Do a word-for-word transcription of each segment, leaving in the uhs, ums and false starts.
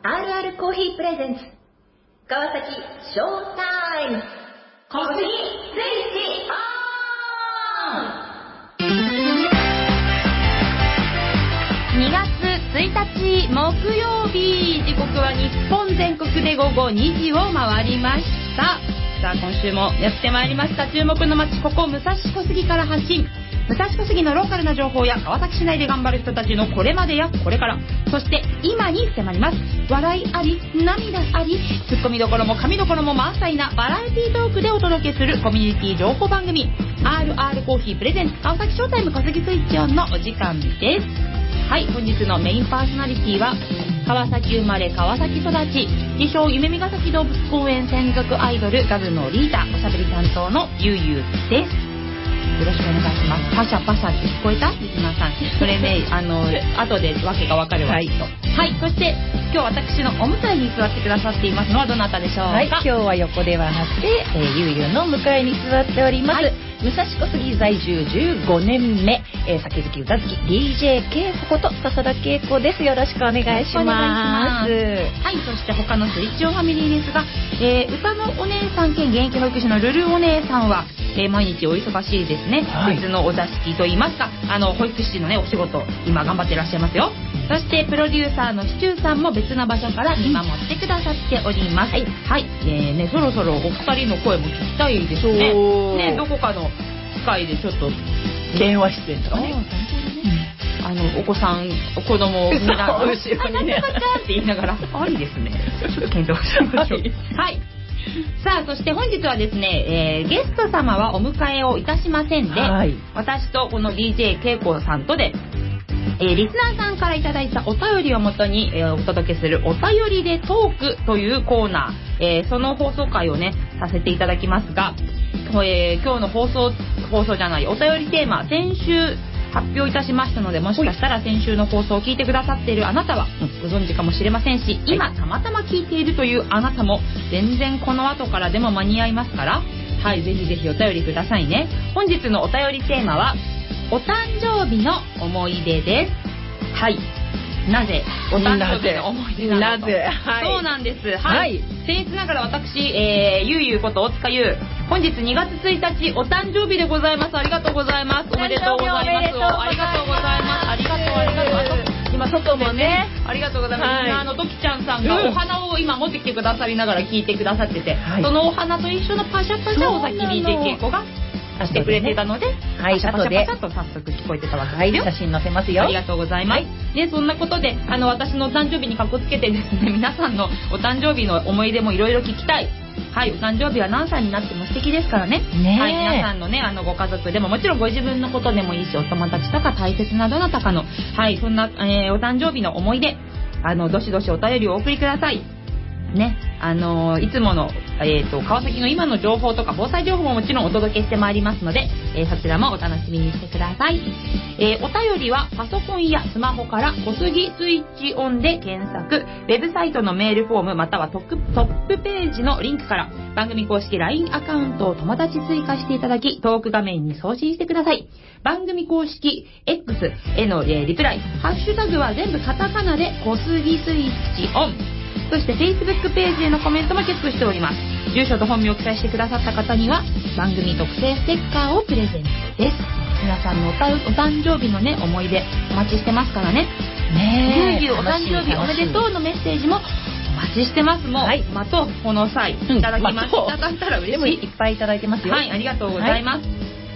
アールアール コーヒープレゼンツ川崎ショータイム小杉スイッチオン。 にがつついたち木曜日、時刻は日本全国で午後にじを回りました。さあ今週もやってまいりました。注目の街、ここ武蔵小杉から発信、武蔵小杉のローカルな情報や川崎市内で頑張る人たちのこれまでやこれから、そして今に迫ります。笑いあり、涙あり、ツッコミどころも神どころも満載なバラエティトークでお届けするコミュニティ情報番組 アールアール コーヒープレゼンツ川崎ショータイム小杉スイッチオンのお時間です。はい、本日のメインパーソナリティは川崎生まれ川崎育ち、自称夢見ヶ崎動物公園専属アイドルガズのリーダー、おしゃべり担当のゆうゆうです。よろしくお願いします。パシャパシャって聞こえたリスナーさん。それね、あの後でわけがわかるわけと。はい、そして今日私のお向かいに座ってくださっていますのはどなたでしょうか。 はい、今日は横ではなくて、えー、ゆうゆうの向かいに座っております。はい、武蔵小杉在住じゅうごねんめ、えー、酒好き歌好き ディージェー けいここと笹田恵子です。よろしくお願いします。 はい、そして他のスイッチオンファミリーですが、えー、歌のお姉さん兼現役保育士のルルお姉さんは、えー、毎日お忙しいですね。はい、別のお座敷といいますか、あの保育士のねお仕事今頑張ってらっしゃいますよ。そしてプロデューサーのシチューさんも別な場所から見守ってくださっております。はい、はい、えー、ね、そろそろお二人の声も聞きたいですね。ね、どこかの機会でちょっと電話出演とかね。 あのお子さん子供を見ながら後ろにねって言いながらありですね。ちょっと検討しましょう。はい。さあそして本日はですね、えー、ゲスト様はお迎えをいたしませんで、はい、私とこの ディージェー けいこさんとで、えー、リスナーさんからいただいたお便りをもとに、えー、お届けするお便りでトークというコーナー、えー、その放送回をねさせていただきますが、えー、今日の放送放送じゃないお便りテーマ、先週発表いたしましたので、もしかしたら先週の放送を聞いてくださっているあなたはご存知かもしれませんし、今たまたま聞いているというあなたも全然この後からでも間に合いますから、はい、ぜひぜひお便りくださいね。本日のお便りテーマはお誕生日の思い出です。はい、なぜお誕生日の思い出なのか。なぜ、はい、そうなんです。はい、はい、僭越ながら私、えー、ゆうゆうこと大塚ゆう、本日にがつついたちお誕生日でございます。ありがとうございます。おめでとうございます。ありがとうございます。ありがとうありがとう。今外もね、ありがとうございます。はい、あのドキちゃんさんがお花を今持ってきてくださりながら聞いてくださってて、はい、そのお花と一緒のパシャパシャをさっき ディージェー けいこがしてくれてたので、はい、パシャパシャパシャと早速聞こえてたわけですよ。 はい、写真載せますよ。 ありがとうございます。はい、でそんなことで、あの私のお誕生日にかこつけてですね、皆さんのお誕生日の思い出もいろいろ聞きたい。はい、お誕生日は何歳になっても素敵ですからね。ね、はい、皆さんのね、あのご家族でももちろんご自分のことでもいいし、お友達とか大切などなたかの、はい、そんな、えー、お誕生日の思い出、あのどしどしお便りをお送りください。ね、あのー、いつもの、えーと、川崎の今の情報とか防災情報ももちろんお届けしてまいりますので、えー、そちらもお楽しみにしてください。えー、お便りはパソコンやスマホから小杉スイッチオンで検索、ウェブサイトのメールフォームまたはトップ、トップページのリンクから番組公式 ライン アカウントを友達追加していただき、トーク画面に送信してください。番組公式 X への、えー、リプライ、ハッシュタグは全部カタカナで小杉スイッチオン。そして Facebook ページへのコメントもチェックしております。住所と本名を記載してくださった方には番組特製ステッカーをプレゼントです。皆さんのおたお誕生日のね思い出お待ちしてますからね。ねえ、ゆうゆうお誕生日おめでとうのメッセージもお待ちしてます。もう、はい、まとこの際いただきま、うん、いただいたら嬉しい。でもいっぱいいただいてますよ。はい、ありがとうございます。はい、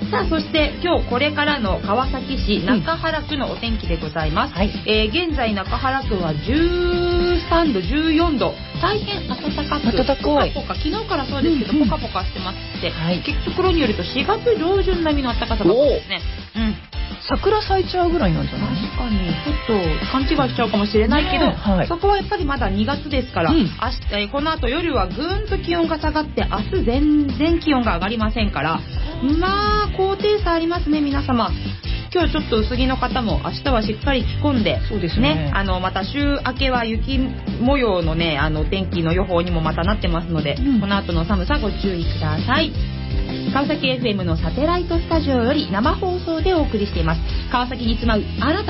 さあそして今日これからの川崎市中原区のお天気でございます。はい、えー、現在中原区はじゅうさんどじゅうよんど、大変暖かく暖かい、ポカポカ、昨日からそうですけど、うんうん、ポカポカしてますって、はい、聞くところによるとしがつ上旬並みの暖かさだそうですね。うん、 桜咲いちゃうぐらいなんじゃない？ 確かにちょっと勘違いしちゃうかもしれないけど、ね、はい、そこはやっぱりまだにがつですから、うん、明日、えー、この後夜はぐーんと気温が下がって明日全然気温が上がりませんから、まあ高低差ありますね皆様。今日ちょっと薄着の方も明日はしっかり着込んで、そうですね、あのまた週明けは雪模様のねあの天気の予報にもまたなってますので、うん、この後の寒さご注意ください。川崎 エフエム のサテライトスタジオより生放送でお送りしています。川崎に住まうあなたが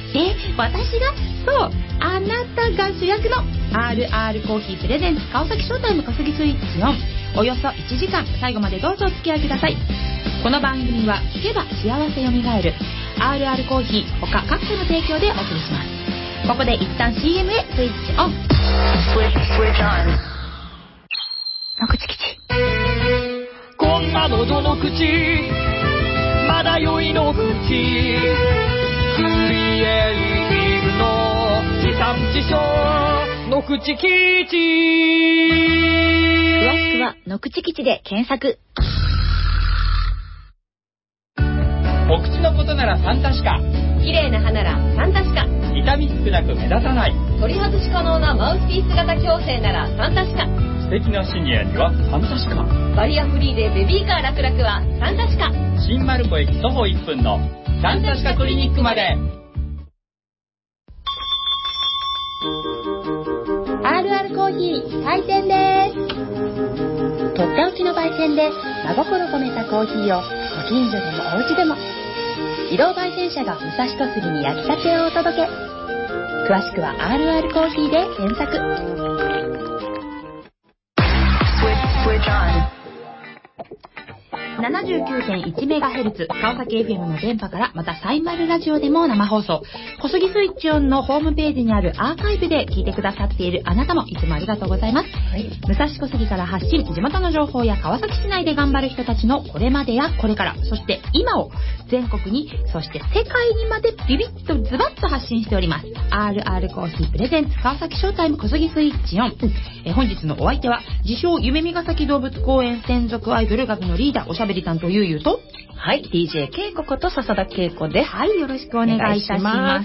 え、私がそう、あなたが主役の アールアール コーヒープレゼンツ川崎ショータイム小杉スイッチオン、およそいちじかん最後までどうぞお付き合いください。この番組は聞けば幸せよみがえる アールアール コーヒー他各社の提供でお送りします。ここで一旦 シーエム へスイッチオン。の口吉、 こんなのどの口、まだ酔いの口、クリエイティブの地産地消の口吉。 詳しくはの口吉で検索。 お口のことなら三確か、 綺麗な歯なら三確か、 痛み少なく目立たない、 取り外し可能なマウスピース型矯正なら三確か、 素敵なシニアには三確か、 バリアフリーでベビーカー楽々は三確か、 新丸子駅徒歩いっぷんの三確かクリニックまで。 アールアール コーヒー開店です。とっておきの焙煎で真心込めたコーヒーをご近所でもお家でも、移動焙煎車が武蔵小杉に焼きたてをお届け。詳しくは アールアール コーヒーで検索。 ななじゅうきゅうてんいちメガヘルツ 川崎 エフエム の電波から、またサイマルラジオでも生放送、小杉スイッチオンのホームページにあるアーカイブで聞いてくださっているあなたもいつもありがとうございます。はい、武蔵小杉から発信、地元の情報や川崎市内で頑張る人たちのこれまでやこれから、そして今を全国に、そして世界にまでビビッとズバッと発信しております。 アールアール コーヒープレゼンツ川崎ショータイム小杉スイッチオン、え本日のお相手は自称夢見ヶ崎動物公園専属アイドル学のリーダー、おしゃべり担当ゆうゆうと、 はい、ディージェー けいここと笹田恵子です。 はい、よろしくお願いいたします。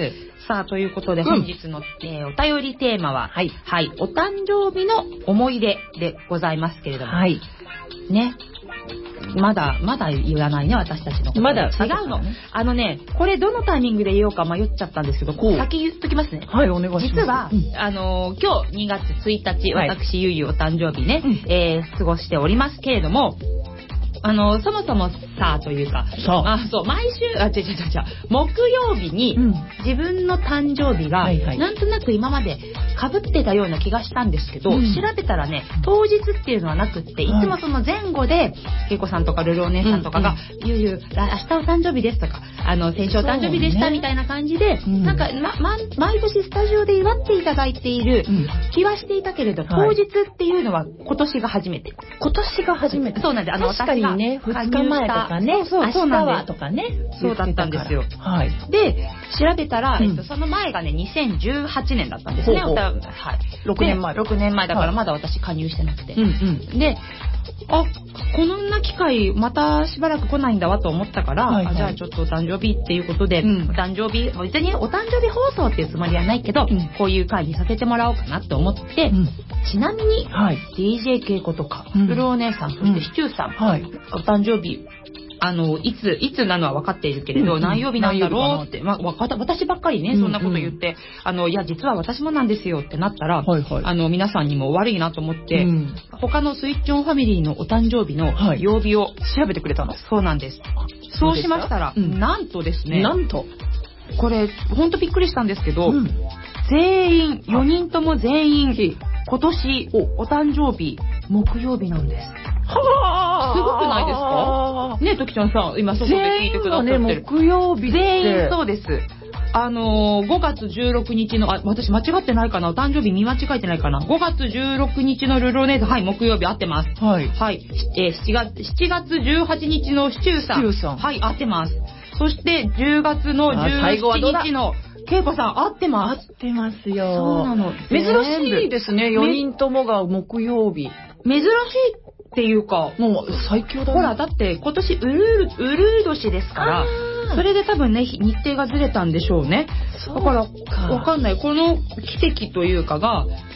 さあ、ということで本日の、うんえー、お便りテーマは、はい、はい、お誕生日の思い出でございますけれども、はい、ね、まだまだ言わないね、私たちのこと。 まだ違うの。あのね、これどのタイミングで言おうか迷っちゃったんですけど、先言っときますね。 はい、お願いします。 実は、うん、あのー、今日にがつついたち、はい、私ゆうゆうお誕生日ね、うん、えー、過ごしておりますけれども、あのそもそもさというか、そうあそう毎週あ違う違う違う木曜日に、うん、自分の誕生日が、はいはい、なんとなく今まで被ってたような気がしたんですけど、うん、調べたらね当日っていうのはなくって、いつもその前後でけいこさんとかルルお姉さんとかが、うん、ゆうゆう明日お誕生日ですとか、あの先週お誕生日でしたみたいな感じで、ね、なんか、まま、毎年スタジオで祝っていただいている気はしていたけれど、うん、当日っていうのは今年が初めて。 今年が初めて。 そうなんです。あの確かにね、ふつかまえとかね、 そうそうそう明日はとかね、 そうだったんですよ。はい。で、調べたら、うん、えっと、その前がね、にせんじゅうはちねんだったんですね。ほうほう、はい。 ろくねんまえ。 ろくねんまえだからまだ私加入してなくて。うんうん、で、あ、こんな機会またしばらく来ないんだわと思ったから、はいはい、あじゃあちょっとお誕生日っていうことで、うん、お誕生日、別にお誕生日放送っていうつもりはないけど、うん、こういう会にさせてもらおうかなと思って、うん、ちなみに、はい、ディージェー けいことか、ルルお姉さん、そしてシチューさん、はい、お誕生日、あの、いつ、いつなのは分かっているけれど、うんうん、何曜日なんだろうって、まあ、私ばっかりね、そんなこと言って、うんうん、あの、いや、実は私もなんですよってなったら、はいはい、あの、皆さんにも悪いなと思って、うん、他のスイッチオンファミリーのお誕生日の曜日を調べてくれたの。そうなんです。そうしましたら、うん、なんとですね、 なんと、これ、 ほんとびっくりしたんですけど、うん、全員、よにんとも全員、今年お誕生日、木曜日なんです。はぁ、すごくないですかねえ、ときちゃんさ、今外で聞いてくださってる。 全員、ね、木曜日全員そうです。あのー、ごがつじゅうろくにちの、あ、私間違ってないかな、お誕生日見間違えてないかな、ごがつじゅうろくにちのルルお姉さん、はい、木曜日合ってます。はい。はい。えー、しちがつ、しちがつじゅうはちにちのシチューさん。シチューさん。はい、合ってます。そしてじゅうがつのじゅうしちにちの、けいこさん、合ってます。 合ってますよ。 そうなの。 珍しいですね、よにんともが木曜日。 珍しいっていうか、 もう最強だね。 ほら、だって今年ウルー、ウルー年ですから、それで多分ね、日程がずれたんでしょうね。だから、わかんない。この奇跡というかが、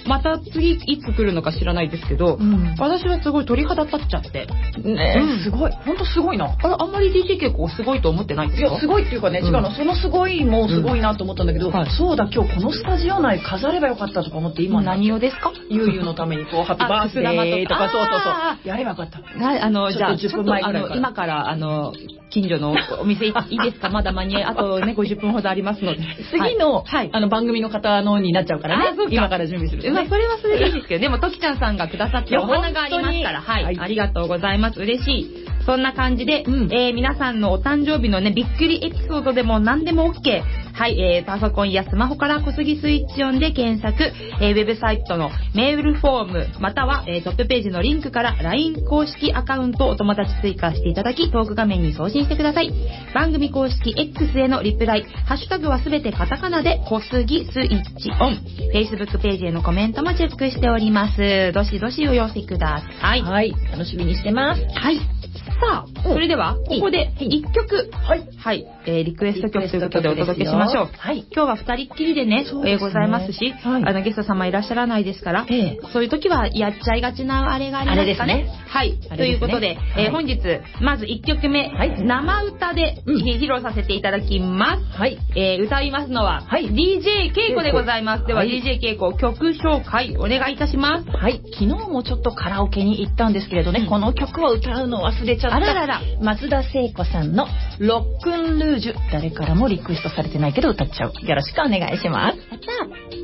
また次いつ来るのか知らないですけど、うん、私はすごい鳥肌立っちゃってね、うん、すごい本当すごいな。 あれあんまり ディージェー 結構すごいと思ってないんですか？ いやすごいっていうかね、違うの、うん、そのすごいもすごいなと思ったんだけど、うんはい、そうだ今日このスタジオ内飾ればよかったとか思って今何をですか？ ゆうゆうのためにこうハッピーバースデーとかそうそうそうやればよかった。 あのじゃあちょっとあの今からあの近所のお店いいですか？まだ間に合いあとねごじゅっぷんほどありますので次の、はい、あの番組の方のになっちゃうからね今から準備するとね、 まあ、それはそれでいいですけどでもときちゃんさんがくださったお花がありますからはい、はい、ありがとうございます嬉しい。そんな感じで、うんえー、皆さんのお誕生日のねびっくりエピソードでも何でも OK。はい、えー、パソコンやスマホから小杉スイッチオンで検索、えー、ウェブサイトのメールフォームまたは、えー、トップページのリンクから ライン 公式アカウントをお友達追加していただきトーク画面に送信してください。番組公式 X へのリプライハッシュタグはすべてカタカナで小杉スイッチオン Facebook ページへのコメントもチェックしております。どしどしお寄せください。 はい、楽しみにしてます。 はい、さあそれではここでいっきょくはい、はいえー、リクエスト曲ということでお届けしましょう。はい、今日はふたりっきりでね、えー、ございますし、はい、あのゲスト様いらっしゃらないですから、えー、そういう時はやっちゃいがちなあれがありますかね。ねはい、ね、ということで、えーはい、本日まずいっきょくめ、はい、生歌で、うん、披露させていただきます。はいえー、歌いますのは、はい、ディージェー けいこでございます。では、はい、ディージェー けいこ曲紹介お願いいたします。 はい、昨日もちょっとカラオケに行ったんですけれどね、うん、この曲を歌うの忘れちゃった。あららら松田聖子さんのロックンルージュ誰からもリクエストされてないけど歌っちゃう。よろしくお願いします。やった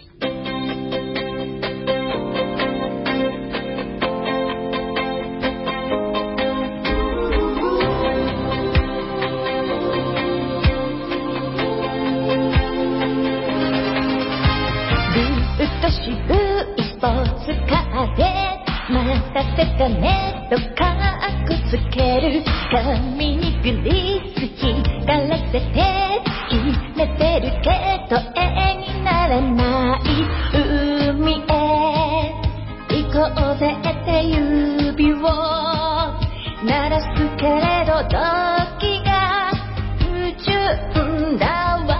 待たせたねとかっこつける髪にグリース光らせて決めてるけど絵にならない海へ行こうぜって指を鳴らすけれど時が不純だわ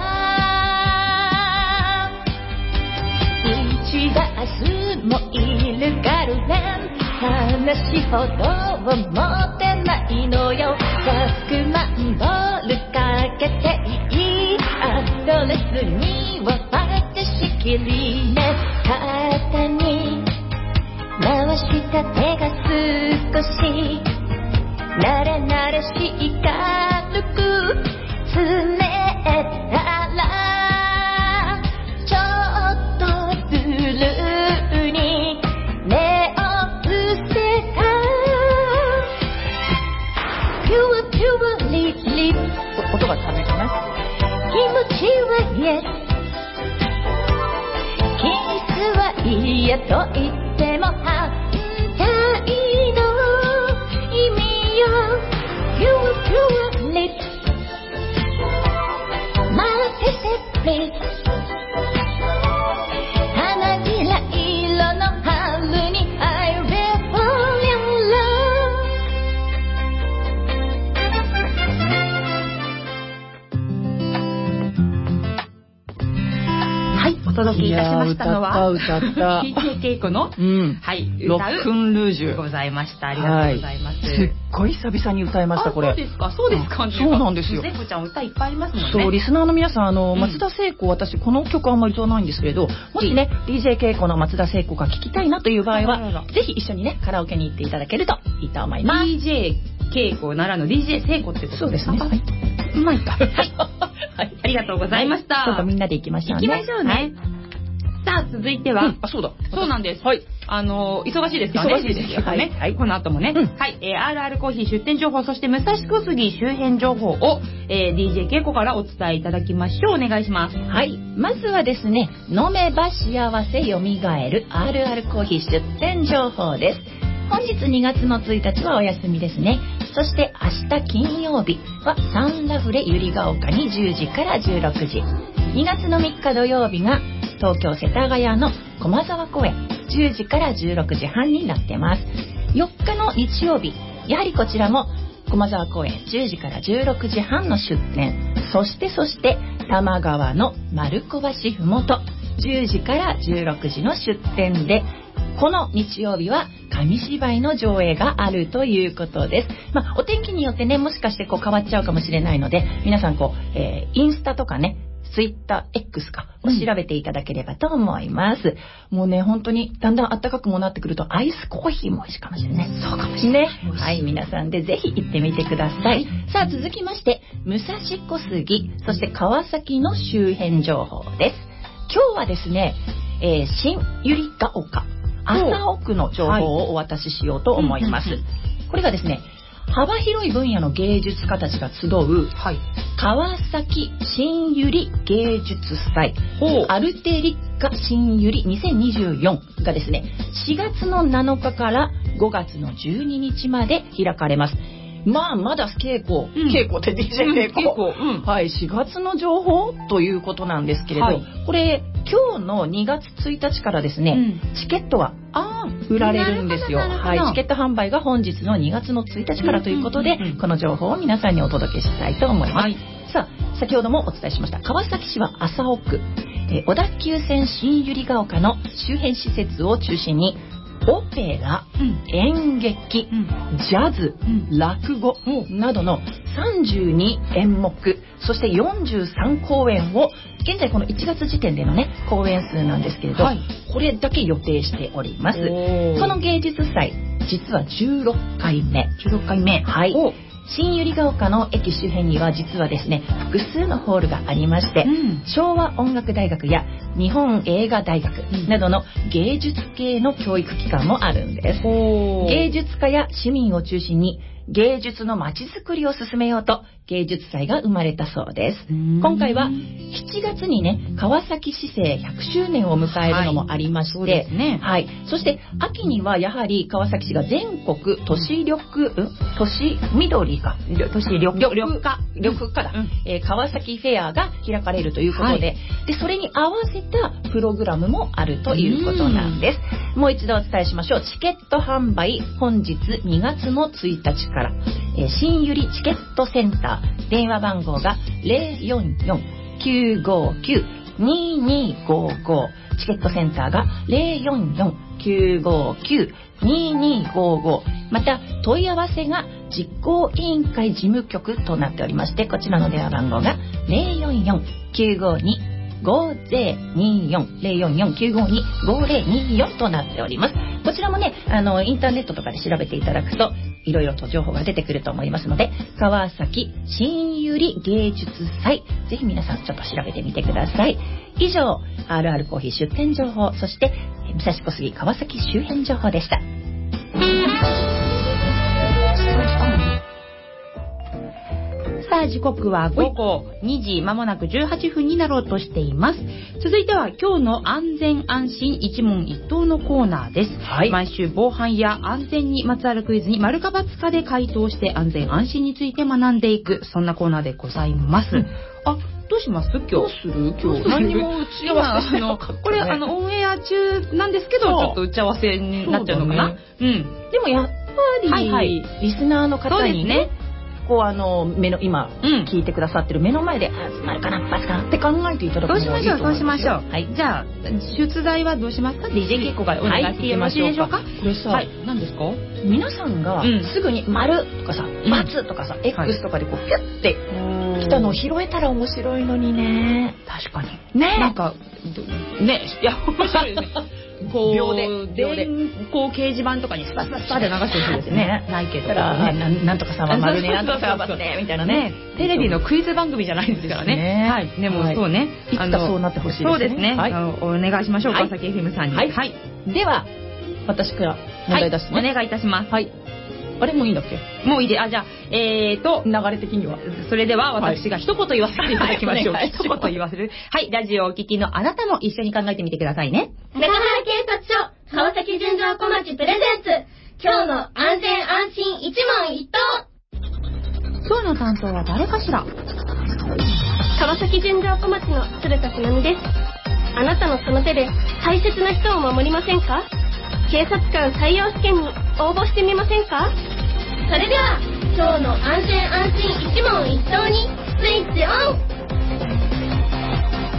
打ち出すもいるガルレン話ほどは持ってないのよ。ひゃくまんドルかけていいアドレスには私きりね肩に回した手が少し慣れ慣れしい軽くつねったらちょっとずるに目を音がダメかな。気持ちはイエスキスは嫌と言っても反対の意味よ Pure Pure Lips 待ってて Please 花びら色の春に I will fall in loveお届けいたしましたのは歌った歌った ディージェー けいこの、うん、はい、 ロックンルージュございました。ありがとうございます。はい、 すっごい久々に歌いましたこれ。 そうですかそうですか、うん、 そうなんですよ。 聖子ちゃん歌いっぱいありますもんね。 そうリスナーの皆さんあの、うん、松田聖子私この曲あんまり歌わないんですけれどもしね ディージェー けいこの松田聖子が聴きたいなという場合はぜひ一緒にねカラオケに行っていただけるといいと思います。 ディージェー けいこならぬ ディージェー 聖子ってことですか？ そうですね、はい、 うまいかはい、はい、ありがとうございました。 ちょっとみんなで行きましょうね。 行きましょうね、はい。さあ続いては、うん、 あそうだそうなんです。 はい。 あの忙しいですからね。 忙しいですよね。 はい。この後もね。うん、はい。えー、アールアール コーヒー出店情報そして武蔵小杉周辺情報を、えー、ディージェー けいこからお伝えいただきましょう。お願いします。 はい。まずはですね、飲めば幸せよみがえる アールアール コーヒー出店情報です。本日にがつのついたちはお休みですね。そして明日金曜日はサンラフレ百合ヶ丘にじゅうじからじゅうろくじ。にがつのみっか土曜日が東京世田谷の駒沢公園じゅうじからじゅうろくじはんになってます。よっかの日曜日やはりこちらも駒沢公園じゅうじからじゅうろくじはんの出店。そしてそして多摩川の丸子橋ふもとじゅうじからじゅうろくじの出展で、この日曜日は紙芝居の上映があるということです。まあ、お天気によってね、もしかしてこう変わっちゃうかもしれないので、皆さんこう、えー、インスタとかね、ツイッター X かを調べていただければと思います、うん、もうね本当にだんだん暖かくもなってくるとアイスコーヒーも美味しいかもしれない。 そうかもしれないね。 はい、皆さんでぜひ行ってみてください、はい、さあ続きまして武蔵小杉、そして川崎の周辺情報です。今日はですね、えー、新百合ヶ丘朝奥の情報をお渡ししようと思います、はい、これがですね幅広い分野の芸術家たちが集う、はい、川崎新百合芸術祭アルテリッカ新百合にせんにじゅうよんがですねしがつのなのかからごがつのじゅうににちまで開かれます。まあまだ稽古、うん、稽古って ディージェー 稽古、うんうん、はい、しがつの情報ということなんですけれど、はい、これ今日のにがつついたちからですね、うん、チケットが売られるんですよ。はい、チケット販売が本日のにがつのついたちからということで、うんうんうんうん、この情報を皆さんにお届けしたいと思います、はい、さあ先ほどもお伝えしました川崎市は朝奥、えー、小田急線新百合ヶ丘の周辺施設を中心にオペラ、うん、演劇、うん、ジャズ、うん、落語などのさんじゅうにえんもく、そしてよんじゅうさんこうえんを現在このいちがつ時点でのね公演数なんですけれど、はい、これだけ予定しております。この芸術祭実はじゅうろっかいめじゅうろっかいめ、 はい、新百合ヶ丘の駅周辺には実はですね複数のホールがありまして、うん、昭和音楽大学や日本映画大学などの芸術系の教育機関もあるんです、うん、芸術家や市民を中心に芸術の街づくりを進めようと芸術祭が生まれたそうです。今回はしちがつにね川崎市政ひゃくしゅうねんを迎えるのもありまして、はい、そうですね、はい、そして秋にはやはり川崎市が全国都市緑、うん、都市緑か都市緑緑化緑化だ、うんえー、川崎フェアが開かれるということで、はい、でそれに合わせたプログラムもあるということなんです。もう一度お伝えしましょう。チケット販売本日にがつのついたちから、えー、新百合チケットセンター電話番号が ゼロよんよんきゅうごきゅうににごご チケットセンターが ゼロよんよんきゅうごきゅうににごご、また問い合わせが実行委員会事務局となっておりまして、こちらの電話番号が ゼロよんよんきゅうごにごゼロによん ゼロよんよんきゅうごにごゼロによんとなっております。こちらもねあのインターネットとかで調べていただくといろいろと情報が出てくると思いますので、川崎新百合芸術祭ぜひ皆さんちょっと調べてみてください。以上 アールアール コーヒー出店情報、そして武蔵小杉川崎周辺情報でした。 さあ時刻はごごにじまもなくじゅうはっぷんになろうとしています。続いては今日の安全安心一問一答のコーナーです、はい、毎週防犯や安全にまつわるクイズに丸か×かで回答して安全安心について学んでいく、そんなコーナーでございます、うん、あどうします今日どうする今日何も打ち合わせしてなかった、ね、 これあのオンエア中なんですけどちょっと打ち合わせになっちゃうのかな、ね、 うんでもやっぱり、はいはい、リスナーの方にねこうあの目の今、うん、聞いてくださってる目の前で丸かなバスかなって考えていただくのもいいと思いますよ。 そうしましょうそうしましょう、はい、じゃあ出題はどうしますか。 ディージェー 稽古がお願いしてよろしいでしょうか。これさ、 はい、何ですか皆さんがすぐに丸とかさ、うん、×とかさ、うん、X とかでこうピュッて来たのを拾えたら面白いのにね。 確かにねなんかねいや面白いですねこう秒で秒でこう掲示板とかにスパスパスパで流してほしいですね。ないけど、ね、 なんとかさんは丸ねなんとかさんは×ねみたいなね。 テレビのクイズ番組じゃないですからね。はい。でもそうね。 いつかそうなってほしいですね。 そうですね。お願いしましょう川崎 エフエム さんに。はい。 では私から問題出すね。 お願いいたします。 はい。あれもういいんだっけ。 もういいで。あじゃあえーと流れ的にはそれでは私が一言言わせていただきましょう。一言言わせる。はいラジオをお聞きのあなたも一緒に考えてみてくださいね。 中原警察署川崎純情小町プレゼンツ今日の安全安心一問一答。 今日の担当は誰かしら。 川崎純情小町の鶴田つなみです。あなたのその手で大切な人を守りませんか。警察官採用試験に応募してみませんか。それでは今日の安全安心一問一答にスイッチオン。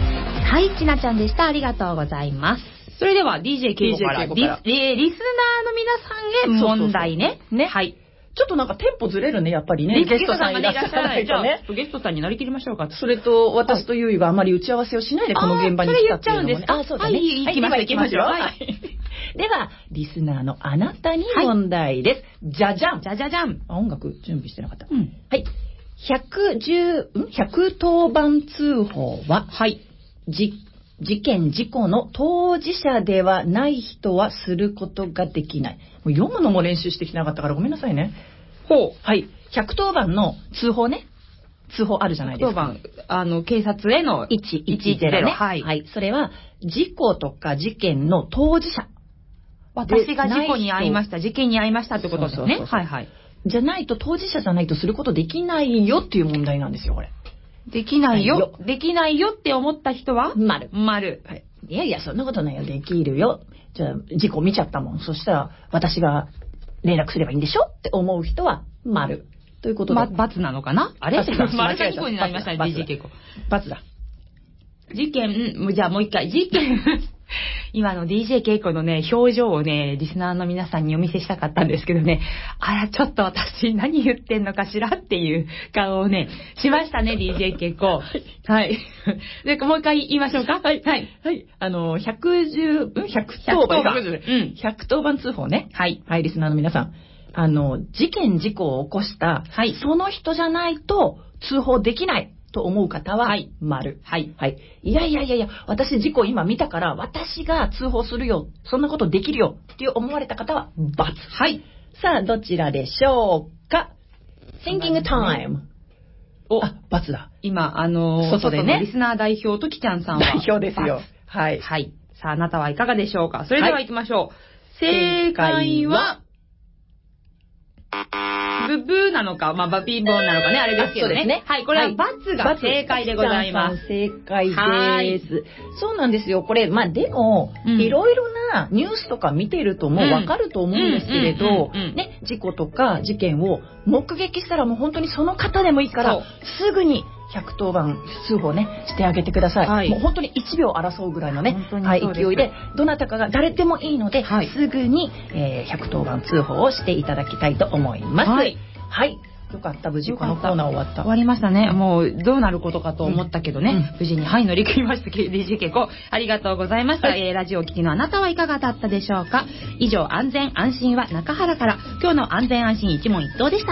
はい、ちなちゃんでした。ありがとうございます。それでは ディージェー ケイコからディージェー ケイコからリス、えーリスナーの皆さんへ問題ね。 そうそうそうね。 はい。 ちょっとなんかテンポずれるね、やっぱりね。ゲストさんいらっしゃらないとね。 ゲストさんになりきりましょうか。 それと、私とゆいがあまり打ち合わせをしないでこの現場に来たっていうのもね。 あ、そうだね。はい、行きましょう、行きましょう。はい。 では、リスナーのあなたに問題です。じゃじゃん。 じゃじゃじゃん。 あ、音楽準備してなかった。 うん。 はい。ひゃくじゅう、ん ?ひゃくとおばん通報は、 はい。 じ、事件、事故の当事者ではない人はすることができない。もう読むのも練習してきてなかったからごめんなさいね。 ほう。 はい。ひゃくとおばんの通報ね。通報あるじゃないですか。 ひゃくとおばん、あの、警察へのいちいちゼロね。 はい。 はい。それは、事故とか事件の当事者。 私が事故に遭いました、事件に遭いましたってことですね。 そうそうそうそう。 はいはい。 じゃないと、当事者じゃないとすることできないよっていう問題なんですよ、これ。 できないよ。 はいよできないよって思った人は丸。 丸。 はい。いやいや、そんなことないよ。できるよ。じゃあ、事故見ちゃったもん。そしたら、私が連絡すればいいんでしょって思う人は、丸。ということで。 ま、罰なのかなあれ罰罰丸が事故になりましたね、ディージェー 結構。 罰だ。 事件、じゃあもう一回、事件。今の ディージェー ケイコのね、表情をね、リスナーの皆さんにお見せしたかったんですけどね、あら、ちょっと私何言ってんのかしらっていう顔をね、しましたね、ディージェー ケイコ。はい。で、もう一回言いましょうか。はい。はい。はい。あの、ひゃくじゅう、うん ?ひゃくとおばん。うん。ひゃくとおばん通報ね。はい。はい、リスナーの皆さん。あの、事件、事故を起こした、はい。その人じゃないと通報できない。と思う方は、はい、丸。はい。はい。いやいやいやいや、私事故今見たから、私が通報するよ。そんなことできるよ。って思われた方は、×。はい。さあ、どちらでしょうか ?Thinking time。お、あ、×だ。今、あのー、外でね、リスナー代表ときちゃんさんは。 代表ですよ。はい。 はい。さあ、あなたはいかがでしょうかそれでは行きましょう。はい、正解は、ブブーなのか、まあ、バピーボーンなのかね、あれですけどね。そうですね。はい、これは×が正解でございます。 正解です。そうなんですよ。これ、まあ、でも、いろいろなニュースとか見てるともうわかると思うんですけれど、ね、事故とか事件を目撃したらもう本当にその方でもいいから、すぐにひゃくとおばん通報ね、してあげてください。はい、もう本当にいちびょう争うぐらいのね、はい、勢いで、どなたかが誰でもいいので、はい、すぐに、えー、ひゃくとおばん通報をしていただきたいと思います。はい。はい、よかった、無事このコーナー終わった。 終わりましたね。もう、どうなることかと思ったけどね、うんうん、無事に、はい、乗り切りました。ディージェー ケイコ、ありがとうございました。はい、えー、ラジオを聴きのあなたはいかがだったでしょうか。以上、安全安心は中原から、今日の安全安心一問一答でした。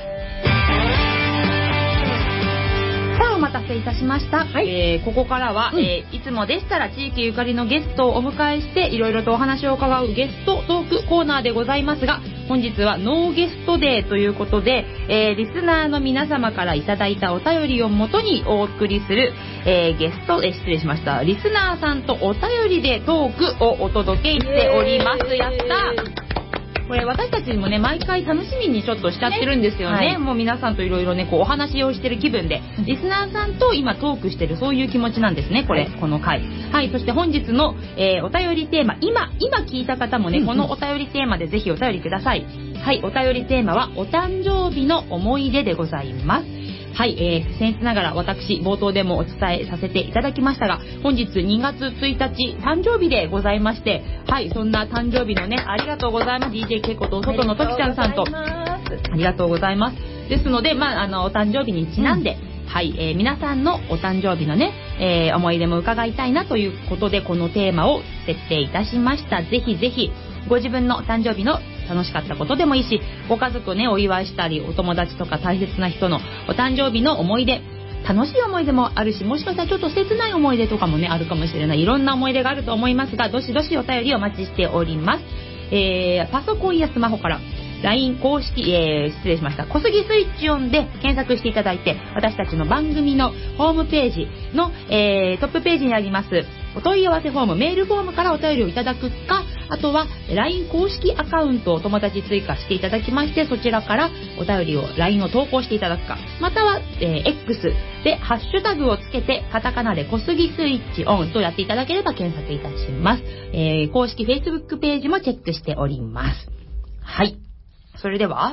お待たせいたしました、はい。えー、ここからは、うん、えー、いつもでしたら地域ゆかりのゲストをお迎えしていろいろとお話を伺うゲストトークコーナーでございますが、本日はノーゲストデーということで、えー、リスナーの皆様からいただいたお便りをもとにお送りする、えー、ゲスト、えー、失礼しました、リスナーさんとお便りでトークをお届けしております。やったこれ私たちもね、毎回楽しみにちょっとしちゃってるんですよね。ね、はい、もう皆さんといろいろね、こうお話をしてる気分で、リスナーさんと今トークしてるそういう気持ちなんですね、これ、はい、この回。はい、そして本日の、えー、お便りテーマ、今、今聞いた方もね、このお便りテーマでぜひお便りください。はい、お便りテーマは、お誕生日の思い出でございます。はい、えー、僭越ながら私冒頭でもお伝えさせていただきましたが、本日にがつついたち誕生日でございまして、はい、そんな誕生日のね、ありがとうございます。ディージェー ケイコと外のときちゃんさんとありがとうございます。ですので、まあ、あのお誕生日にちなんで、うん、はい、えー、皆さんのお誕生日のね、えー、思い出も伺いたいなということでこのテーマを設定いたしました。ぜひぜひご自分の誕生日の楽しかったことでもいいし、ご家族をねお祝いしたり、お友達とか大切な人のお誕生日の思い出、楽しい思い出もあるし、もしかしたらちょっと切ない思い出とかもねあるかもしれない、いろんな思い出があると思いますが、どしどしお便りお待ちしております。えー、パソコンやスマホから ライン 公式、えー、失礼しました小杉スイッチオンで検索していただいて、私たちの番組のホームページの、えー、トップページにありますお問い合わせフォーム、メールフォームからお便りをいただくか、あとは ライン 公式アカウントを友達追加していただきまして、そちらからお便りを ライン を投稿していただくか、または、えー、X でハッシュタグをつけてカタカナで小杉スイッチオンとやっていただければ検索いたします。えー、公式 Facebook ページもチェックしております。はい。それでは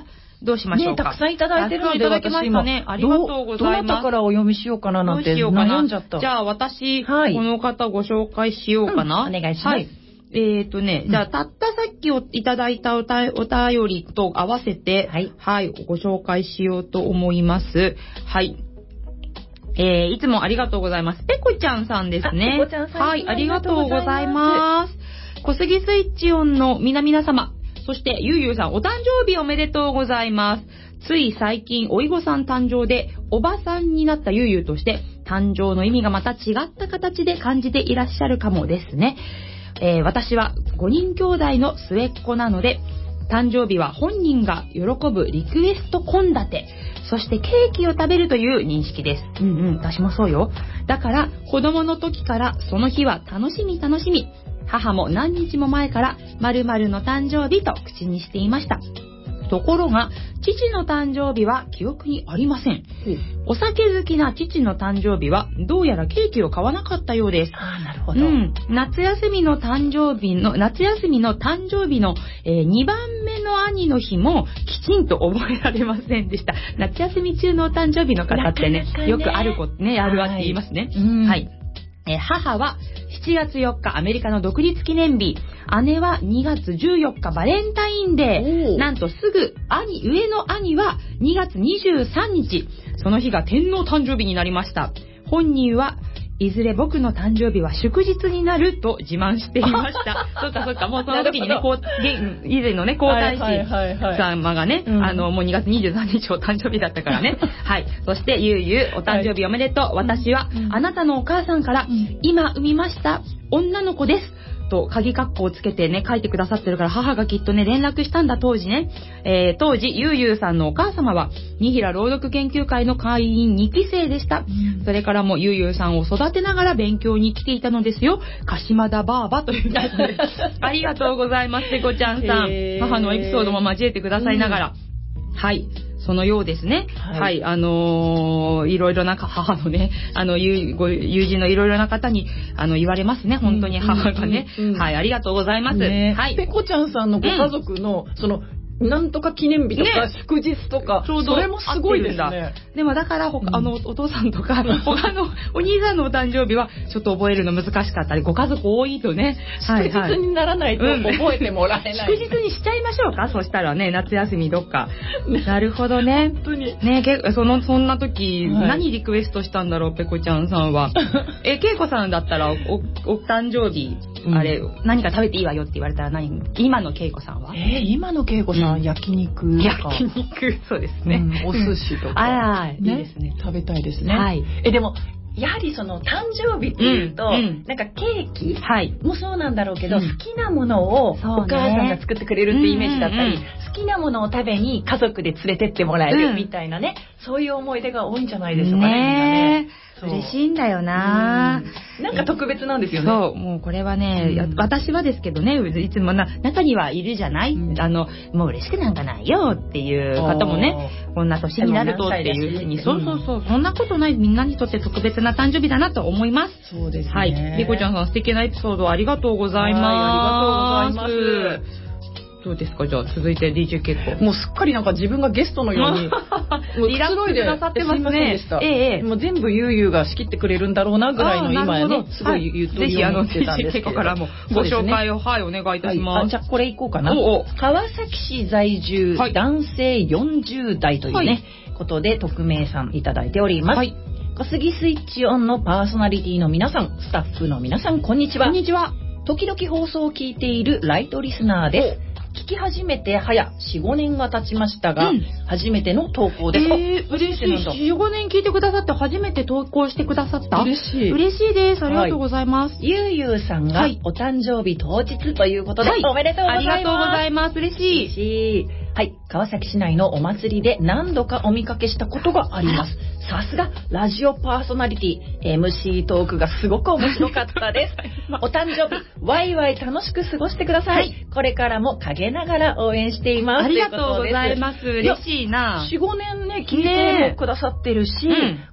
どうしましょうか。 ね、たくさんいただいてるので、 たくさんいただきましたね。ありがとうございます。 どなたからお読みしようかななんて悩んじゃった。 じゃあ私、 はい、 この方ご紹介しようかな。 うん、お願いします。はい、 えっ、ー、とね、じゃあ、たったさっきおいただいたおたお便りと合わせて、はい、はい、ご紹介しようと思います。はい。えー、いつもありがとうございます。ペコちゃんさんですね。 ペコちゃんさん。 はい、ありがとうございます。小杉スイッチオンの皆々様、そしてゆうゆうさんお誕生日おめでとうございます。つい最近おいごさん誕生でおばさんになったゆうゆうとして誕生の意味がまた違った形で感じていらっしゃるかもですね。えー、私はごにん兄弟の末っ子なので、誕生日は本人が喜ぶリクエスト献立、そしてケーキを食べるという認識です。うんうん、私もそうよ。だから子供の時からその日は楽しみ楽しみ。母も何日も前から〇〇の誕生日と口にしていました。ところが父の誕生日は記憶にありません。うん、お酒好きな父の誕生日はどうやらケーキを買わなかったようです。 ああ、なるほど。 うん、夏休みの誕生日の夏休みの誕生日の、えー、にばんめの兄の日もきちんと覚えられませんでした。夏休み中のお誕生日の方ってね、なかなかねよくあることね、あるわって言いますね。はい。うんはいえー、母はしちがつよっかアメリカの独立記念日、姉はにがつじゅうよっかバレンタインデー、なんとすぐ兄上の兄はにがつにじゅうさんにち、その日が天皇誕生日になりました。本人はいずれ僕の誕生日は祝日になると自慢していました。そっかそっか、もうその時にね、こう以前のね、皇太子様がね、あの、もうにがつにじゅうさんにちお誕生日だったからね。はい。そして、ゆうゆう、お誕生日おめでとう。はい、私は、あなたのお母さんから、うん、今産みました、女の子です。と、鍵括弧をつけてね、書いてくださってるから、母がきっとね、連絡したんだ、当時ね。えー、当時、ゆうゆうさんのお母様は、新平朗読研究会の会員にきせいでした。うん、それからも、ゆうゆうさんを育てながら勉強に来ていたのですよ。鹿島田ばあばというやつで。ありがとうございます、ペコちゃんさん。母のエピソードも交えてくださいながら。うん、はい。そのようですね。はい。はい、あのー、いろいろな母のね、あの、友、ご友人のいろいろな方に、あの、言われますね。本当に母がね。うんうんうん、はい、ありがとうございます。ね、はい。 ペコちゃんさんのご家族の、うん、その、なんとか記念日とか、ね、祝日とか、ちょうどそれもすごいですね。 でもだから、うん、あの、お父さんとか、他のお兄さんのお誕生日は、ちょっと覚えるの難しかったり、ご家族多いとね、 祝日にならないと覚えてもらえない。 祝日にしちゃいましょうか、そしたらね、夏休みどっか。なるほどね。 本当に。 ね、けその、そんな時、はい、何リクエストしたんだろう、ペコちゃんさんは。え、ケイコさんだったら、お、お誕生日、あれ、うん、何か食べていいわよって言われたら何、今のケイコさんはえー、今のケイコさん、うん、焼肉とか。 焼肉、そうですね。 うん、お寿司とか。 ああ、いいですね。 食べたいですね。 はい。 え、でも、やはりその誕生日っていうと、うん、なんかケーキもそうなんだろうけど、うん、好きなものをお母さんが作ってくれるってイメージだったり、うんうんうん、好きなものを食べに家族で連れてってもらえるみたいなね、うん、そういう思い出が多いんじゃないでしょうかね。ね嬉しいんだよな、 うん、なんか特別なんですよね。 そう、もうこれはね、うん、私はですけどね、いつもな中にはいるじゃない、うん、あの、もう嬉しくなんかないよっていう方もね、こんな年になるとっていうふうに、そうそうそう、そんなことない、みんなにとって特別な誕生日だなと思います。 そうですね。 はい。リコちゃんさん、素敵なエピソードありがとうございます。 ありがとうございます。 どうですか、じゃあ続いて ディージェー 結構もうすっかりなんか自分がゲストのようにリラックスくださってますね。 ええ、もう全部ゆうゆうが仕切ってくれるんだろうなぐらいの今ね、すごい言うとりを持ってたんですけど、ぜひあの ディージェー 結構からもご紹介を、ね、はい、お願いいたします。はい、 じゃあこれいこうかな。おお、川崎市在住、はい、男性よんじゅうだいというね、はい、ことで匿名さんいただいております。はい、小杉スイッチオンのパーソナリティの皆さん、スタッフの皆さん、こんにちは。 こんにちは。 時々放送を聞いているライトリスナーです。聞き始めて早よん、ごねんが経ちましたが、うん、初めての投稿です。 えー、嬉しい。よん、ごねん聞いてくださって初めて投稿してくださった。 嬉しい。 嬉しいです。ありがとうございます。 はい、ゆうゆうさんがお誕生日当日ということで、はい、おめでとうございます。 ありがとうございます。嬉しい。 嬉しい。はい、川崎市内のお祭りで何度かお見かけしたことがあります。さすがラジオパーソナリティ、エムシー トークがすごく面白かったです。お誕生日ワイワイ楽しく過ごしてください。はい、これからも陰ながら応援しています。 ありがとうございます。嬉しいな。 よん、ごねんね聞いてもくださってるし、ね、うん、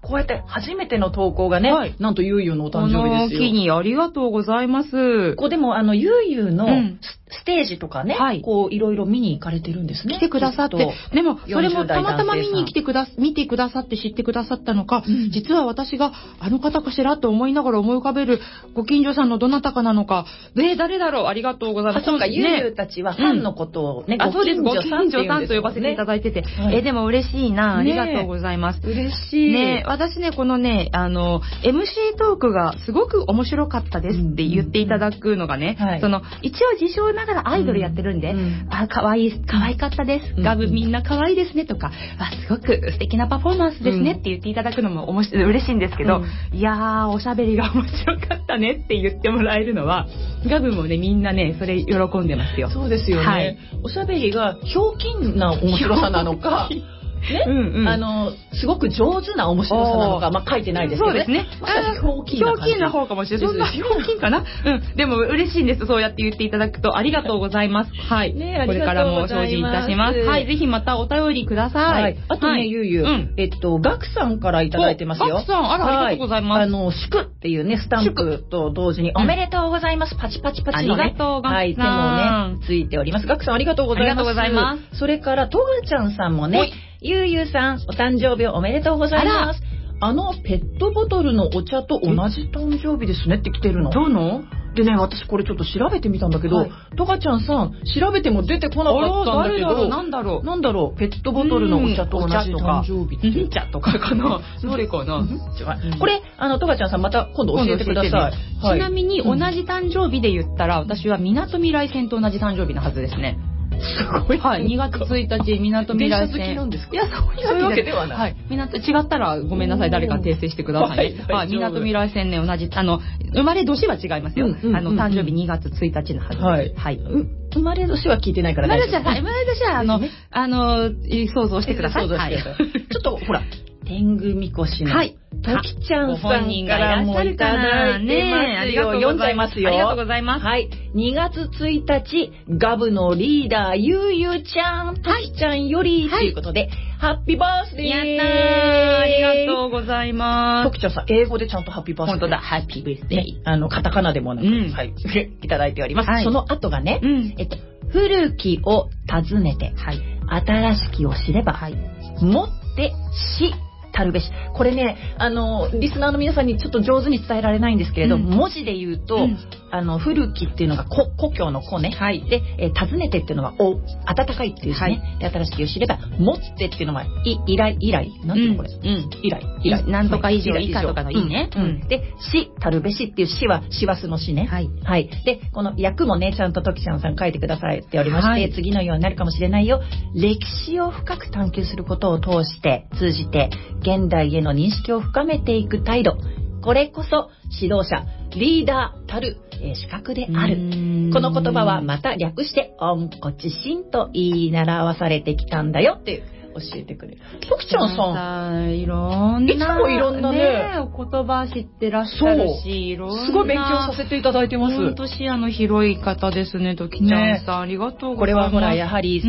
こうやって初めての投稿がね、はい、なんとゆうゆうのお誕生日ですよ。 この日にありがとうございます。 こうでもあのゆうゆうのステージとかね、はい、こういろいろ見に行かれてるんですね。 来てくださって、でもそれもたまたま見に来てくだ見てくださって知ってくださったのか、うん、実は私があの方かしらと思いながら思い浮かべるご近所さんのどなたかなのか、えー、誰だろう、ありがとうございます。 そうか、ゆうゆうたちはファンのことをね、 うん、あ、そうです、ご近所さんと呼ばせていただいてて、はい、えー、でも嬉しいな、ありがとうございます。 ね、嬉しい。 ね、私ね、このね、あの エムシー トークがすごく面白かったですって言っていただくのがね、うんうんうん、その一応自称ながらアイドルやってるんで、うんうん、あ、可愛い可愛かったです、うん、ガブみんな可愛いですねとか、あ、すごく素敵なパフォーマンスですねって言っていただくのも面白い、嬉しいんですけど、うん、いやーおしゃべりが面白かったねって言ってもらえるのはガブもね、みんなねそれ喜んでますよ。 そうですよね、はい、おしゃべりがひょうきんな面白さなのかね、うんうん、あのすごく上手な面白さなのか、まあ書いてないですけどね。 そうですね。ひょうきんな感じ。ひょうきんな方かもしれない。そんなひょうきんかな。うん。でも嬉しいんです。そうやって言っていただくとありがとうございます。はい。ね、これからも精進いたします。はい。ぜひまたお便りください。はい、 あとね、はい、ゆうゆう、うん、えっとガクさんからいただいてますよ。 ガクさん、あら、はい、ありがとうございます。 あの祝っていうねスタンプと同時に、うん、おめでとうございます、パチパチパチのね、 ありがとうございます。 はい、手もねついております。ガクさんありがとうございます。 ありがとうございます。 それからトガちゃんさんもね、ゆうゆうさん、お誕生日おめでとうございます。あ, あのペットボトルのお茶と同じ誕生日ですねって来てるの。 どうの？ でね、私これちょっと調べてみたんだけど、はい、トガちゃんさん調べても出てこなかったんだけど、 なんだろうなんだろう、ペットボトルのお茶と同じ誕生日って。 お茶とかかな。どれかな。 これあのトガちゃんさんまた今度教えてください。 ちなみに同じ誕生日で言ったら、私はみなとみらい線と同じ誕生日のはずですね。 すごい。 はい、にがつついたち、みなとみらい線。 電車好きなんですか？ いや、そういうわけではない。はい。みなと、違ったらごめんなさい、誰か訂正してくださいね。はい、みなとみらい線ね、同じ、あの、生まれ年は違いますよ。あの、誕生日にがつついたちのはずです。はい。はい。 生まれ年は聞いてないから大丈夫。 生まれ年は、生まれ年は、あの、あの、想像してください。 想像してください。ちょっと、ほら、天狗みこしの。はい。ときちゃんさんからもいただいてますよ。読んじゃいますよ。 ありがとうございます。 はい。にがつついたち、ガブのリーダー、ゆうゆうちゃん、ときちゃんより、ということで、ハッピーバースデー。 やったー。ありがとうございます。 ときちゃんさん、英語でちゃんとハッピーバースデー。 本当だ、ハッピーバースデー。 あの、カタカナでもなく、はい。いただいております。その後がね、えっと、古きを訪ねて、新しきを知れば、持ってし、たるべし。これね、あのリスナーの皆さんにちょっと上手に伝えられないんですけれど、うん、文字で言うと、うん、あの古きっていうのが故故郷の故ね、はい、で、えー、訪ねてっていうのはお暖かいっていう字ね、はい、で新しきを知れば持ってっていうのはい依頼依頼なんていうのこれ、うん、依頼依頼なんとか以上以下とかのいいね、 うんうん、でしたるべしっていうしは師走のしね、はい、はい、でこの訳もねちゃんとときちゃんさん書いてくださっておりまして、はい、次のようになるかもしれないよ。歴史を深く探求することを通して通じて現代への認識を深めていく態度、これこそ指導者リーダーたる、えー、資格である。この言葉はまた略して温故知新と言い習わされてきたんだよっていう教えてくれる。ときちゃんさんいろんないつもいろんなね、ね言葉知ってらっしゃるし、いろんなすごい勉強させていただいてます。 本当視野の広い方ですね、ときちゃんさん、ね、ありがとうございます。 これはほらやはり、うん、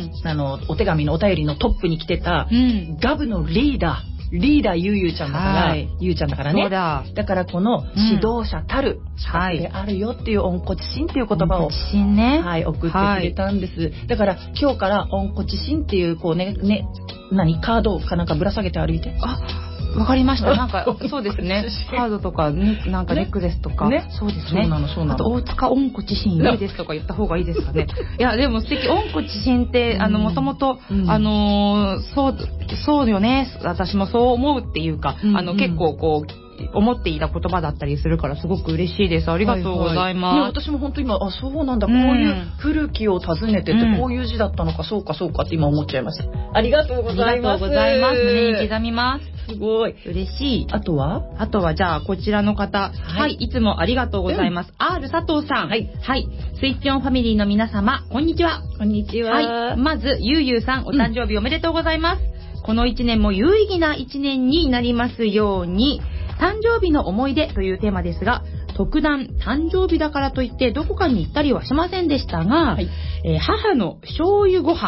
あのお手紙のお便りのトップに来てた、うん、ガブのリーダーリーダーゆうゆうちゃんだから、はい、ゆうちゃんだからね。そうだ。だからこの指導者たる資格であるよっていう温故知新っていう言葉を、 うん、ね、 はい、送ってくれたんです。はい、だから今日から温故知新っていうこうねね何カードかなんかぶら下げて歩いて。 あ、わかりました。なんかそうですね。カードとかね、なんかネックレスとか、ね、そうですね。 そうなのそうなの。 あと大塚温故知新いいですとか言った方がいいですかね。いやでも素敵。温故知新ってあの元々あのそうそうよね。私もそう思うっていうか、うんうん、あの結構こう。思っていた言葉だったりするからすごく嬉しいです。ありがとうございます。はいはい、 ね、私も本当今あそうなんだ、こういう古きを訪ねてってこういう字だったのか、うん、そうかそうかって今思っちゃいました。ありがとうございます。 ありがとうございます。胸に刻みます。 すごい嬉しい。 あとはあとはじゃあこちらの方、はい、はい、いつもありがとうございます。うん、R 佐藤さん、はい、はい、スイッチオンファミリーの皆様こんにちは。 こんにちは。 はい、まずゆうゆうさんお誕生日おめでとうございます。うん、この一年も有意義な一年になりますように。誕生日の思い出というテーマですが、特段誕生日だからといってどこかに行ったりはしませんでしたが、はい、えー、母の醤油ご飯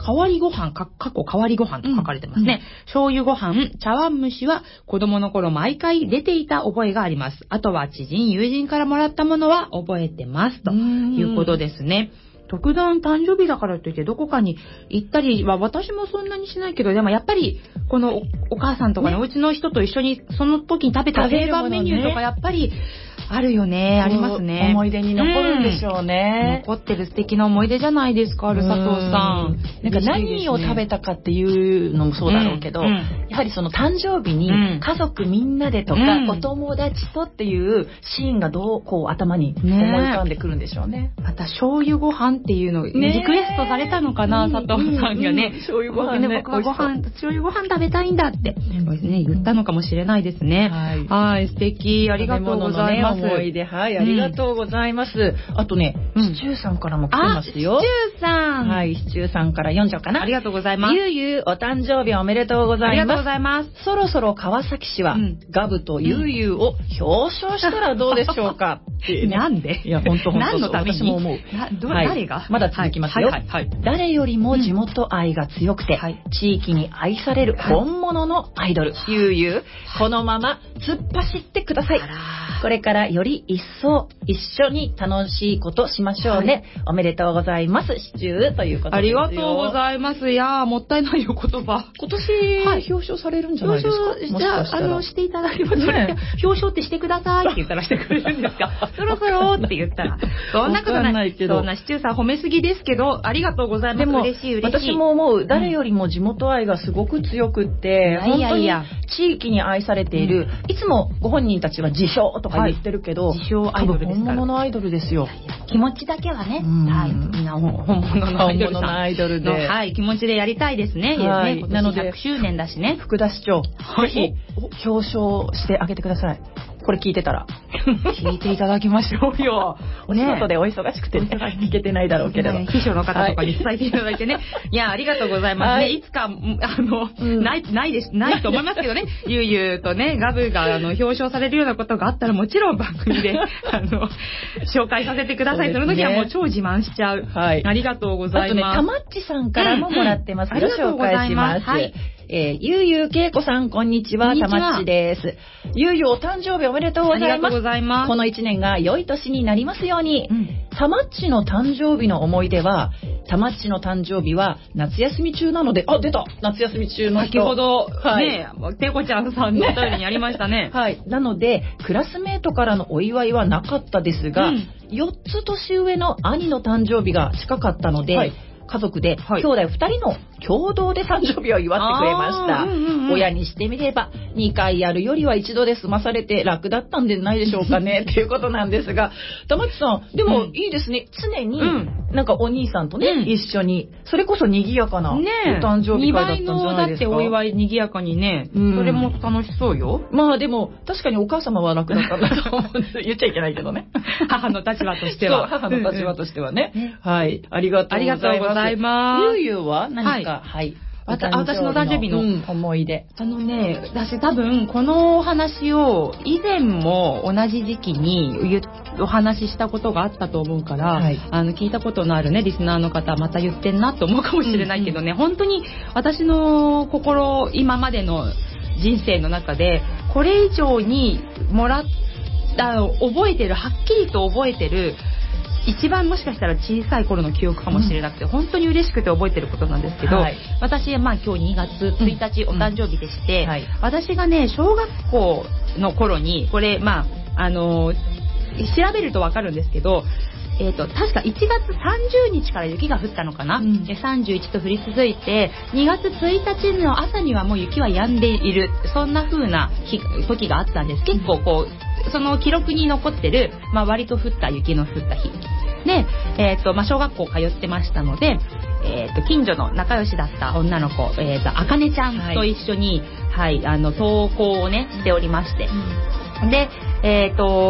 代わりご飯、か、過去代わりご飯と書かれてますね。うん、醤油ご飯、茶碗蒸しは子供の頃毎回出ていた覚えがあります。あとは知人、友人からもらったものは覚えてます。ということですね。特段誕生日だからといってどこかに行ったりは私もそんなにしないけど、でもやっぱりこの お, お母さんとかのお家の人と一緒にその時に食べた定番メニューとかやっぱりあるよね。ありますね。 思い出に残るんでしょうね。 うん、残ってる素敵な思い出じゃないですか、ある佐藤さん。 なんか何を食べたかっていうのもそうだろうけど、うんうん、やはりその誕生日に家族みんなでとか、うん、お友達とっていうシーンがどうこう頭に思い浮かんでくるんでしょうね。 また醤油ご飯っていうのをリクエストされたのかな、ね、佐藤さんがね。 醤油ご飯ね。 僕はご飯、醤油ご飯食べたいんだって、ね、言ったのかもしれないですね。はい、はい、素敵。ありがとうございます。 思い出、はい、ありがとうございます。うん、あとね、シチューさんからも来てますよ。 シチューさん。 はい、シチューさんから読んじゃおうかな。 ありがとうございます。 ゆうゆうお誕生日おめでとうございます。ありがとうございます。 そろそろ川崎市は、うん、ガブとゆうゆうを表彰したらどうでしょうか。 ね、なんで？ いや、本当本当。 何のために？ 私も思う。 どはい、 誰が？ まだ続きますよ。 はいはいはい、 誰よりも地元愛が強くて、はい、地域に愛される本物のアイドル、ゆうゆう。このまま突っ走ってください。これからより一層一緒に楽しいことしましょうね。はい、おめでとうございます。シチューということですよ。 ありがとうございます。いやー、もったいないよ、言葉。 今年、はい、表彰されるんじゃないですか。 表彰、じゃあ、あの、していただきますね。表彰ってしてくださいって言ったらしてくれるんですか。そろそろって言ったら。そんなことない。そんなシチューさん褒めすぎですけど、ありがとうございます。でも、嬉しい嬉しい。 私も思う。誰よりも地元愛がすごく強くって、うん、本当に地域に愛されている、うん、いつもご本人たちは自称とか言ってるけど、はい、 自称アイドルですから。 本物のアイドルですよ。 いやいや気持ちだけはね、はい、みんな本物のアイドルさん。 本物のアイドルで。 はい、気持ちでやりたいですね。はい、なので、ひゃくしゅうねんだしね。 福田市長、ぜひ表彰してあげてください。これ聞いてたら。 聞いていただきましょうよ。 お仕事でお忙しくて、ね、聞けてないだろうけれど。 ね、秘書の方とかに伝えていただいてね。はい、いや、ありがとうございますね。はい、いつか、あの、うん、ない、ないです、ないと思いますけどね。ゆうゆうとね、ガブが、あの、表彰されるようなことがあったら、もちろん番組で、あの、紹介させてください。その時はもう超自慢しちゃう。はい。ありがとうございます。 あとね、たまっちさんからももらってます。うんうん、紹介します。はい。えー、ゆうゆうけいこさん、こんにちは。たまっちです。ゆうゆうお誕生日おめでとうございます。 ありがとうございます。 この一年が良い年になりますように。うん、たまっちの誕生日の思い出は、たまっちの誕生日は夏休み中なので、あ、出た夏休み中の人。 先ほど、はい、ね、てこちゃんさんのお便りにありましたね。 はい。なので、クラスメートからのお祝いはなかったですが、うん、よっつ年上の兄の誕生日が近かったので、はい、家族で、はい、兄弟ふたりの共同で誕生日を祝ってくれました。うんうんうん、親にしてみればにかいやるよりは一度で済まされて楽だったんでないでしょうかねっていうことなんですが、たまちさんでもいいですね、うん、常になんかお兄さんとね、うん、一緒にそれこそ賑やかなお誕生日会だったんじゃないですか。にばいのだってお祝い賑やかにね、うん、それも楽しそうよ。 まあでも確かにお母様は楽だったんだと思うんです言っちゃいけないけどね母の立場としてはそう母の立場としてはね、うんうん、はいありがとうございます。 ありがとうございます。 ゆうゆうは何か、はい、はい、 私の誕生日の、うん、 思い出。 あのね、私多分このお話を以前も同じ時期にお話ししたことがあったと思うから、はい、あの聞いたことのあるねリスナーの方また言ってんなと思うかもしれないけどね、うんうん、本当に私の心今までの人生の中でこれ以上にもらった覚えてるはっきりと覚えてる一番もしかしたら小さい頃の記憶かもしれなくて、うん、本当に嬉しくて覚えてることなんですけど、はい、私、まあ、今日にがつついたちお誕生日でして、うんはい、私がね小学校の頃にこれまああの調べると分かるんですけど、えーと、確かいちがつさんじゅうにちから雪が降ったのかな、うん、でさんじゅういちと降り続いてにがつついたちの朝にはもう雪は止んでいる、そんな風な日時があったんです。結構こうその記録に残ってる、まあ、割と降った雪の降った日で、えーとまあ、小学校通ってましたので、えーと近所の仲良しだった女の子、えーとあかねちゃんと一緒に、はいはい、あの登校をねしておりまして、うん、で、えーと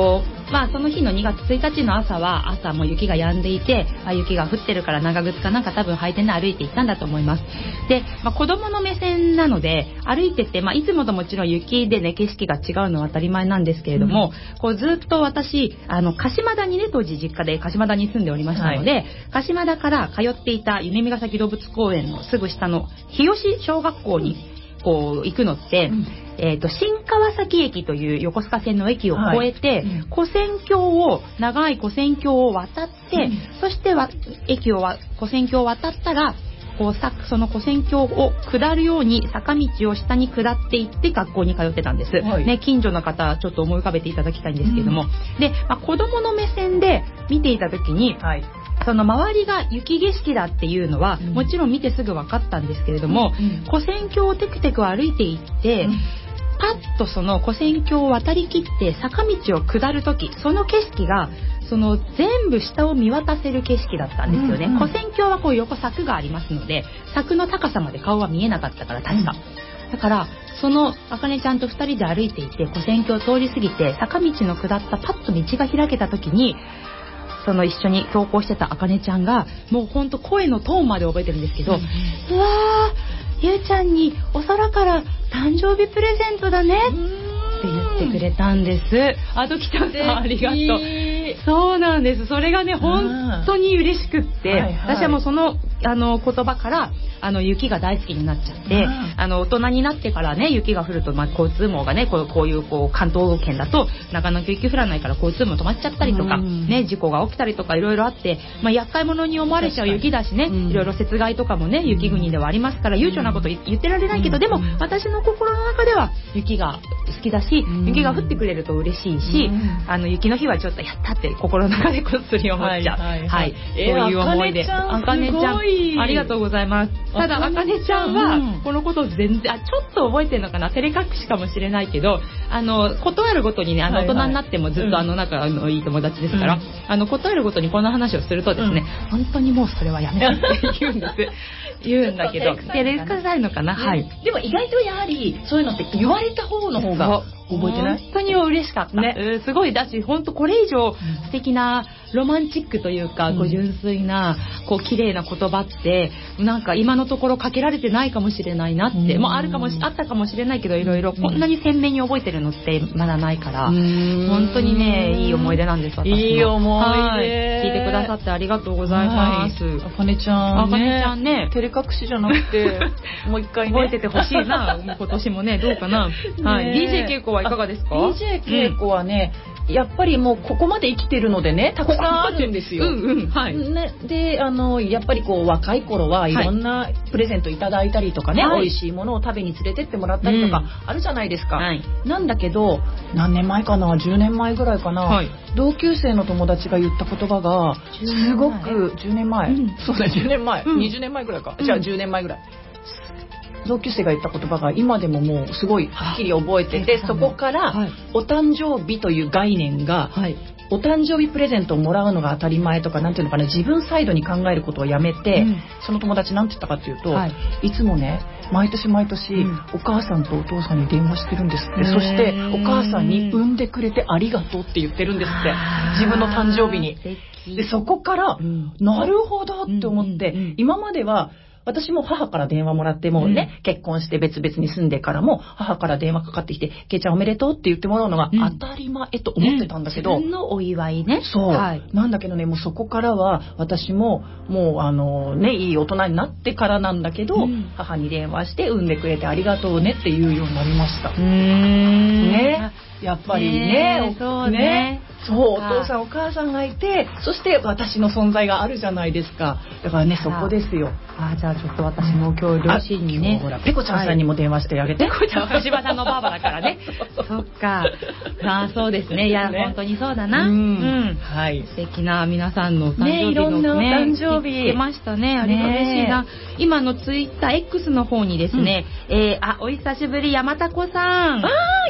まあその日のにがつついたちの朝は朝もう雪が止んでいて、あ雪が降ってるから長靴かなんか多分履いてね歩いて行ったんだと思います。で、まあ、子供の目線なので歩いてて、まあ、いつもともちろん雪でね景色が違うのは当たり前なんですけれども、うん、こうずっと私あの鹿島田にね当時実家で鹿島田に住んでおりましたので、はい、鹿島田から通っていた夢見ヶ崎動物公園のすぐ下の日吉小学校にこう行くのって、うん、えーと、新川崎駅という横須賀線の駅を越えて、はい、うん、跨線橋を長い跨線橋を渡って、うん、そしては駅を跨線橋を渡ったらこうさその跨線橋を下るように坂道を下に下っていって学校に通ってたんです、はい、ね、近所の方ちょっと思い浮かべていただきたいんですけれども、うん、で、まあ、子供の目線で見ていた時に、はい、その周りが雪景色だっていうのは、うん、もちろん見てすぐ分かったんですけれども、うん、跨線橋をテクテク歩いていって、うん、パッとその跨線橋を渡りきって坂道を下る時、その景色がその全部下を見渡せる景色だったんですよね、うんうん、跨線橋はこう横柵がありますので柵の高さまで顔は見えなかったから確か、うん、だからそのあかねちゃんとふたりで歩いていて跨線橋を通り過ぎて坂道の下ったパッと道が開けた時にその一緒に登校してたあかねちゃんがもうほんと声のトーンまで覚えてるんですけど、うん、うわーゆうちゃんにお空から誕生日プレゼントだねって言ってくれたんです。あときたさんありがとう。そうなんです。それがね本当に嬉しくって、はいはい、私はもうそのあの言葉からあの雪が大好きになっちゃって、あの大人になってからね雪が降ると、まあ、交通網がねこう、こういうこう関東圏だとなかなか雪降らないから交通網止まっちゃったりとか、ね、事故が起きたりとかいろいろあって、まあ、厄介者に思われちゃう雪だしね、いろいろ雪害とかもね雪国ではありますから悠長なこと言ってられないけど、でも私の心の中では雪が好きだし、雪が降ってくれると嬉しいし、あの雪の日はちょっとやったって心の中でこっそり思っちゃう、はいはいはい、そういう思いで、あかねちゃんありがとうございます。ただあかねちゃんはこのことを全然あちょっと覚えてるのかな、照れ隠しかもしれないけど、あのことあるごとにね、あの大人になってもずっとあの仲のいい友達ですから、うん、あのことあるごとにこんな話をするとですね、うん、本当にもうそれはやめてって言うんです言うんだけど照れくさいのかな、はい、 でも意外とやはりそういうのって言われた方の方が覚えてない？ 本当に嬉しかった、ね、すごいだし本当これ以上素敵なロマンチックというか、うん、こう純粋なこう綺麗な言葉ってなんか今のところかけられてないかもしれないなって、うん、もうあるかもしあったかもしれないけどいろいろこんなに鮮明に覚えてるのってまだないから、うん、本当にねいい思い出なんです。私もいい思い出、はい、 聞いてくださってありがとうございます。 あかねちゃんね、 あかねちゃんね照れ隠しじゃなくてもう一回ね覚えててほしいな今年もねどうかな、はい、ディージェー けいこはいかがですか？ ディージェー けいこはね、うん、やっぱりもうここまで生きてるのでねたくさんあるんですよ。うんうん、はい、ね、であのやっぱりこう若い頃はいろんなプレゼントいただいたりとかね、はい、美味しいものを食べに連れてってもらったりとかあるじゃないですか、うんはい、なんだけど何年前かなじゅうねんまえぐらいかな、はい、同級生の友達が言った言葉がすごくじゅうねんまえ、うん、そうだじゅうねんまえ、うん、にじゅうねんまえぐらいか、うん、じゃあじゅうねんまえぐらい同級生が言った言葉が今でももうすごいはっきり覚えてて、そこからお誕生日という概念が、はい、お誕生日プレゼントをもらうのが当たり前とかなんていうのかな、自分サイドに考えることをやめて、うん、その友達なんて言ったかっていうと、はい、いつもね毎年毎年、うん、お母さんとお父さんに電話してるんですって、そしてお母さんに産んでくれてありがとうって言ってるんですって自分の誕生日に。でそこから、うん、なるほどって思って、うんうんうん、今までは私も母から電話もらってもね、うん、結婚して別々に住んでからも母から電話かかってきてけいちゃんおめでとうって言ってもらうのが当たり前と思ってたんだけど、うん、 自分のお祝いね、 そう、はい、なんだけどねもうそこからは私ももうあのねいい大人になってからなんだけど、うん、母に電話して産んでくれてありがとうねって言うようになりました。うーんねやっぱりね、 そうね、 そうお父さんお母さんがいてそして私の存在があるじゃないですか。だからねそこですよ。 あじゃあちょっと私も今日両親にねほらペコちゃんさんにも電話してあげて、 ペコちゃんは柴田のばあばだからねそっかあそうですねいや、ね、本当にそうだな、うん、うん、はい素敵な皆さんの誕生日のね、 ねいろんなお誕生日聞けましたね。ありが嬉しいな、ね、今のツイッター X の方にですね、うん、えー、あお久しぶり山田子さんあ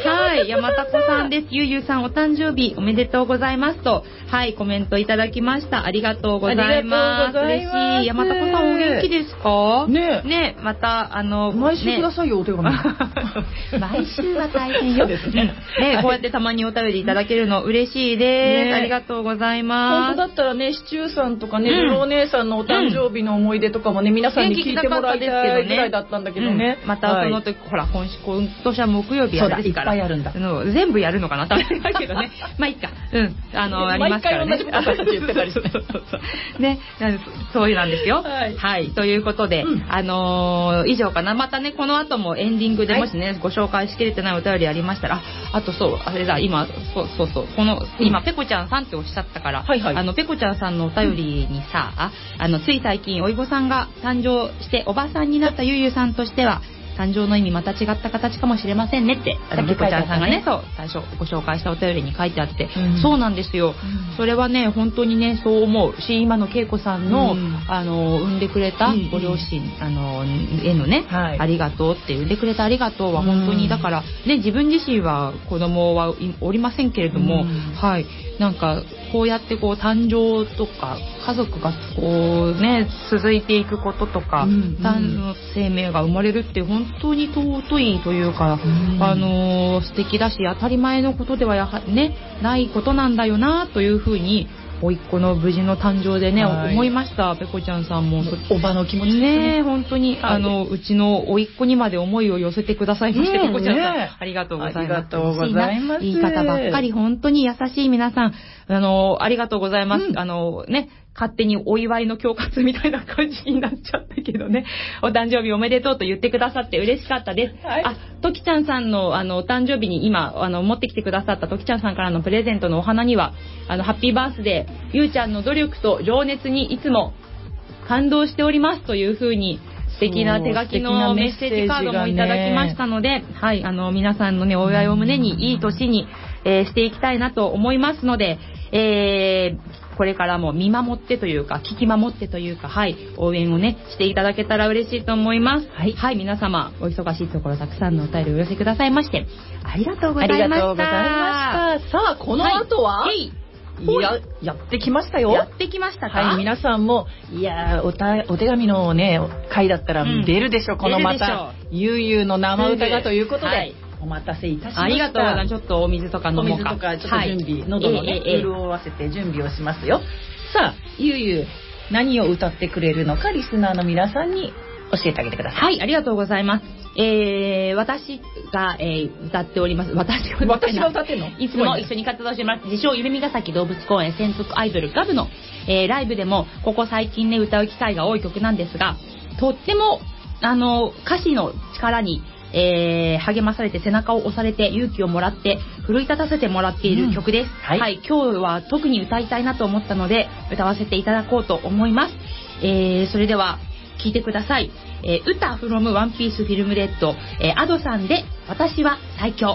はい、山田子さんです。ゆうゆうさんお誕生日おめでとうございますと、はい、コメントいただきました。ありがとうございます。嬉しい。山田子さんお元気ですか？ ねね、また、あの、 毎週くださいよ、お手紙。 毎週は大変よ。 ですね。 ね、こうやってたまにお便りいただけるの嬉しいです。 ね、 ありがとうございます。 本当だったらね、シチューさんとかね、ルロお姉さんのお誕生日の思い出とかもね、皆さんに聞いてもらいたいぐらいだったんだけどね。 またその時、ほら、今週、今年は木曜日やるから。 いっぱいあるんだ。 全部やるのかな、大変だけどね。まあいいか。うん。あの、ありますからね。 言ってたりする。 ね、そういうなんですよ。はい。ということで、あの、以上かな。またね、この後もエンディングでもしね、ご紹介しきれてないお便りありましたら、あとそう、あれだ、今、そうそうそう、この、今、ペコちゃんさんっておっしゃったから、あの、ペコちゃんさんのお便りにさ、あの、つい最近、おいごさんが誕生しておばさんになったゆうゆうさんとしては、誕生の意味また違った形かもしれませんねって、さっきこちゃんさんがね、そう、最初ご紹介したお便りに書いてあって、うん、そうなんですよ、うん。それはね、本当にね、そう思うし、今の恵子さんの、うん、あの、産んでくれたご両親、うん、あの、へのね、はい、ありがとうって、産んでくれたありがとうは本当に、だから、ね、自分自身は子供はおりませんけれども、はい、なんか、こうやってこう、誕生とか、家族がこうね、続いていくこととか、うんうん、生命が生まれるって本当に尊いというか、うん、あの素敵だし当たり前のことではやはりねないことなんだよなというふうに甥っ子の無事の誕生でね、はい、思いました。ペコちゃんさんもおばの気持ちですね。ね本当に、はい、あのうちの甥っ子にまで思いを寄せてくださいまして、うん、ペコちゃんさん、ね、ありがとうございます。ありがとうございます。 言い方ばっかり本当に優しい皆さん、あのありがとうございます。うん、あのね。勝手にお祝いの恐喝みたいな感じになっちゃったけどね。お誕生日おめでとうと言ってくださって嬉しかったです。はい、あ、ときちゃんさんのあのお誕生日に今あの持ってきてくださったときちゃんさんからのプレゼントのお花にはあのハッピーバースデーゆうちゃんの努力と情熱にいつも感動しておりますという風に素敵な手書きのメッセージカードもいただきましたので、はい、あの皆さんのねお祝いを胸にいい年に、えー、していきたいなと思いますので、えーこれからも見守ってというか聞き守ってというか、はい、応援をねしていただけたら嬉しいと思います。はい、はい、皆様お忙しいところたくさんのお便りをお寄せくださいましてありがとうございました。ありがとうございました。さあこの後は、はい、や, やってきましたよ。 やってきましたか。 はい、皆さんもいや お, たお手紙のね回だったら出るでしょ、うん、このまたゆうゆうの生歌がということで、はい、お待たせいたしました。 ありがとうございます。ちょっとお水とか飲もうか。お水とかちょっと準備、はい、喉のね、えーえー、潤わせて準備をしますよ。さあゆうゆう何を歌ってくれるのかリスナーの皆さんに教えてあげてください。 はい、ありがとうございます。えー、私が、えー、歌っております。私が私が歌ってんの？ いつも一緒に活動してます。自称ゆるみがさき動物公園専属アイドルガブの、えー、ライブでもここ最近ね歌う機会が多い曲なんですが、とってもあの歌詞の力にえー、励まされて背中を押されて勇気をもらって奮い立たせてもらっている曲です。うん、はい、はい、今日は特に歌いたいなと思ったので歌わせていただこうと思います。えー、それでは聴いてください。えー、歌 from ワンピースフィルムレッド、えー、アドさんで私は最強。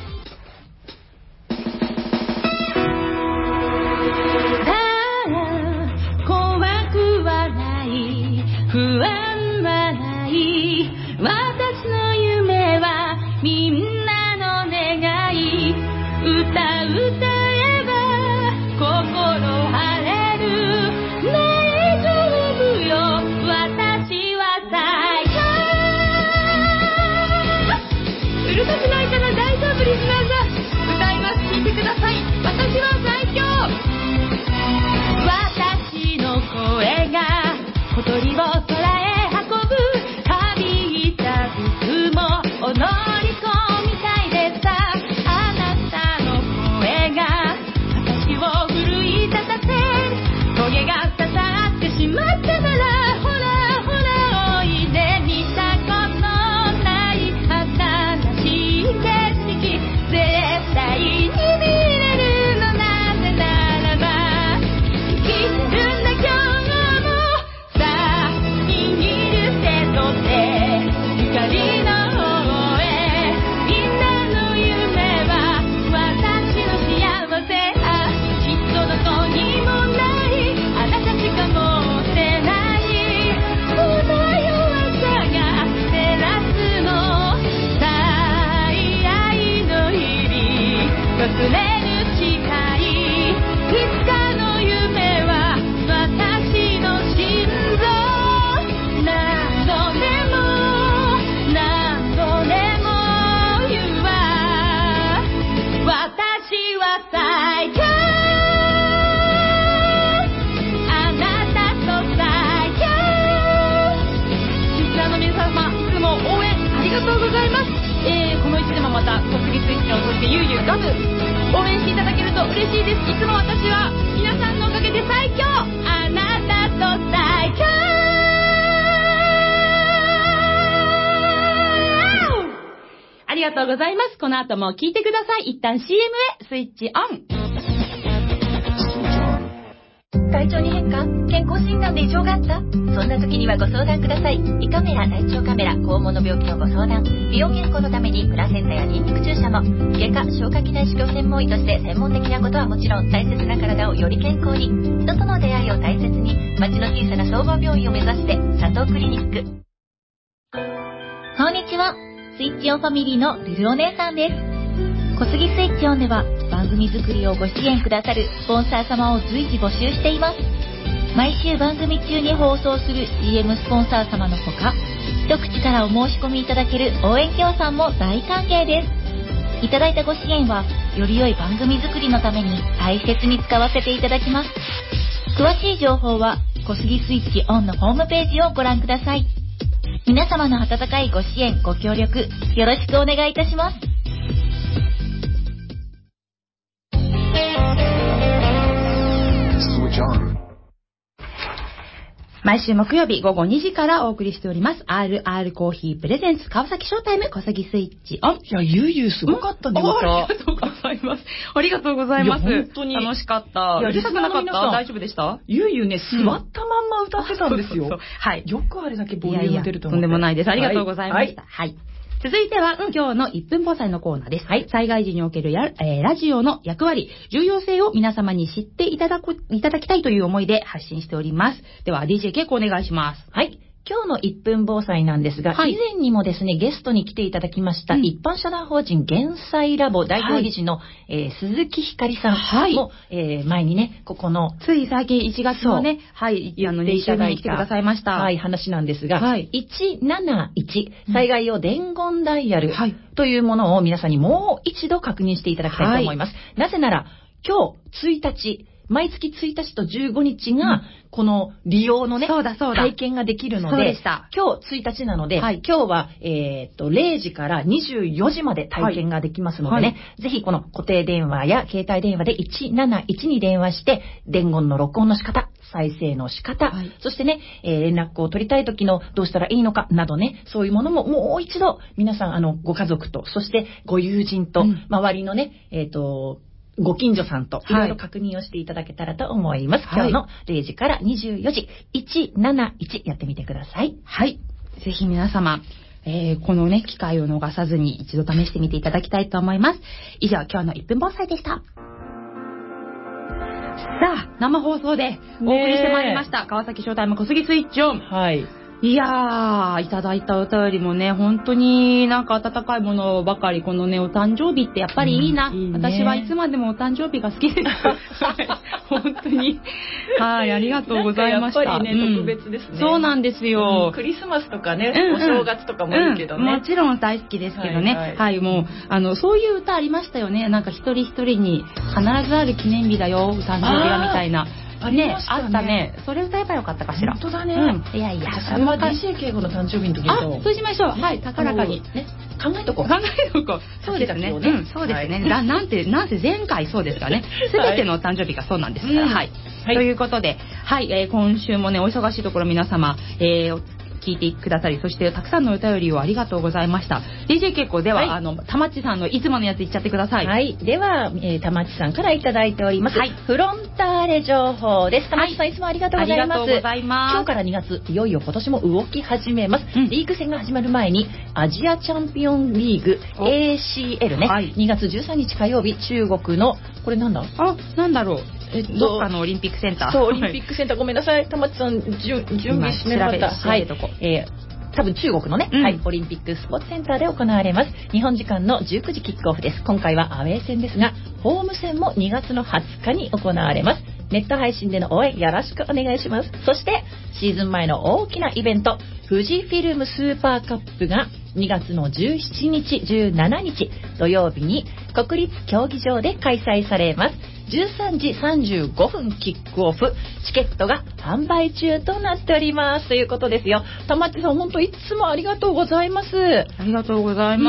怖くはない不安はない私の夢はみんなの願い歌歌えば心晴れる大丈夫よ私は最強うるさくないかな大丈夫リスナーさん歌います聞いてください私は最強私の声が小鳥を空へ乗り込みたいでさあなたの声が私を奮い立たせトゲが刺さってしまったならほらほらおいで見たことない新しい景色絶対に見れるのなぜならば生きてるんだ今日もさあ握る手と手光のあなたしか持ってないしいです。いつも私は皆さんのおかげで最強。あなたと最強。ありがとうございます。この後も聞いてください。一旦 シーエム へスイッチオン。 体調に変化？健康診断で異常があった？そんな時にはご相談ください。胃カメラ、大腸カメラ、肛門の病気のご相談、美容健康のためにプラセンタやニンニク注射も、外科、消化器内視鏡専門医として専門的なことはもちろん、大切な体をより健康に、人との出会いを大切に、町の小さな総合病院を目指して、佐藤クリニック。こんにちは。スイッチオンファミリーのルルお姉さんです。小杉スイッチオンでは番組作りをご支援くださるスポンサー様を随時募集しています。毎週番組中に放送する シーエム スポンサー様のほか、一口からお申し込みいただける応援協賛も大歓迎です。いただいたご支援はより良い番組作りのために大切に使わせていただきます。詳しい情報は小杉スイッチオンのホームページをご覧ください。皆様の温かいご支援、ご協力、よろしくお願いいたします。 毎週木曜日午後にじからお送りしております アールアール コーヒープレゼンツ川崎ショータイム小杉スイッチオン。 いや、ゆうゆうすごかったね、また。 ありがとうございます。ありがとうございます。 いや、本当に。 楽しかった。 いや、 うるさくなかった？大丈夫でした？ ゆうゆうね、座ったまんま歌ってたんですよ。 そうそうそう、はい。 よくあれだけボリューム出ると思って。 いやいや、とんでもないです。ありがとうございました。はい。はい、続いては、うん、今日のいっぷん防災のコーナーです。はい。災害時におけるや、えー、ラジオの役割、重要性を皆様に知っていただく、いただきたいという思いで発信しております。では、ディージェー ケイコお願いします。 はい。今日のいっぷん防災なんですが、はい、以前にもですね、ゲストに来ていただきました、うん、一般社団法人減災ラボ代表理事の、はい、えー、鈴木ひかりさんも、はい、えー、前にね、ここの、 つい最近いちがつのね、はい、あの、に週目に来てくださいました。 はい、話なんですが、はい、いちなないち、災害用伝言ダイヤルというものを皆さんにもう一度確認していただきたいと思います。はい、なぜなら、今日ついたち、毎月ついたちとじゅうごにちが、この利用のね、 そうだそうだ体験ができるので、 そうでした。 今日ついたちなので、はい、今日は、えー、っと、れいじからにじゅうよじまで体験ができますのでね、はい、ぜひこの固定電話や携帯電話でいちなないちに電話して、伝言の録音の仕方、再生の仕方、はい、そしてね、えー、連絡を取りたい時のどうしたらいいのかなどね、そういうものももう一度皆さん、あの、ご家族と、そしてご友人と、うん、周りのね、えー、っと、ご近所さんといろいろ確認をしていただけたらと思います。はい、今日のれいじからにじゅうよじ、いちなないちやってみてください。 はい。ぜひ皆様、えー、このね、機会を逃さずに一度試してみていただきたいと思います。以上、今日のいっぷん防災でした。さあ、生放送でお送りしてまいりました。川崎ショータイム小杉スイッチオン。 はい。 いやー、いただいたお便りもね、本当になんか温かいものばかり。このね、お誕生日ってやっぱりいいな。うん、いいね、私はいつまでもお誕生日が好きです。本当に。はい、ありがとうございました。 やっぱりね、うん、特別ですね。 そうなんですよ、 うん。クリスマスとかね、うんうん、お正月とかもいいけどね、 うん。もちろん大好きですけどね。はい、はいはい、もう、あの、そういう歌ありましたよね。なんか一人一人に必ずある記念日だよ、お誕生日はみたいな。 ありましたね。 あったね。それ歌えばよかったかしら。 本当だね。 うん、いやいや。 それは ディージェー ケイコの誕生日の時と。 あ、そうしましょう。はい、高らかに。 ね。考えとこう。 考えとこう。そうですね。うん、そうですね。な、なんて、なんて前回そうですかね。すべての誕生日がそうなんですから。はい。ということで、はい、えー、今週もね、お忙しいところ皆様、えー、聞いてくださり、そしてたくさんのお便りをありがとうございました。ディージェー ケイコでは、はい、あの、たまっちさんのいつものやつ言っちゃってください。 はい。では、えー、たまっちさんからいただいております。はい。フロンターレ情報です。たまっちさん、はい、いつもありがとうございます。 ありがとうございます。 今日からにがつ、いよいよ今年も動き始めます。うん、リーグ戦が始まる前に、アジアチャンピオンリーグ エーシーエル ね、はい、にがつじゅうさんにち火曜日、中国の、これなんだ？ あ、なんだろう。えっと、どっかのオリンピックセンター。 そう、オリンピックセンター。ごめんなさい。たまっちさん、じゅ準備しめました。 はい。 えー多分中国のね、うん、はい、オリンピックスポーツセンターで行われます。日本時間のじゅうくじキックオフです。今回はアウェー戦ですが、ホーム戦もにがつのはつかに行われます。ネット配信での応援よろしくお願いします。そして、シーズン前の大きなイベント、富士フィルムスーパーカップがにがつのじゅうしちにち、じゅうしちにち土曜日に国立競技場で開催されます。じゅうさんじさんじゅうごふんキックオフ、チケットが販売中となっておりますということですよ。たまっちさん、本当いつもありがとうございます。 ありがとうございます。 うん、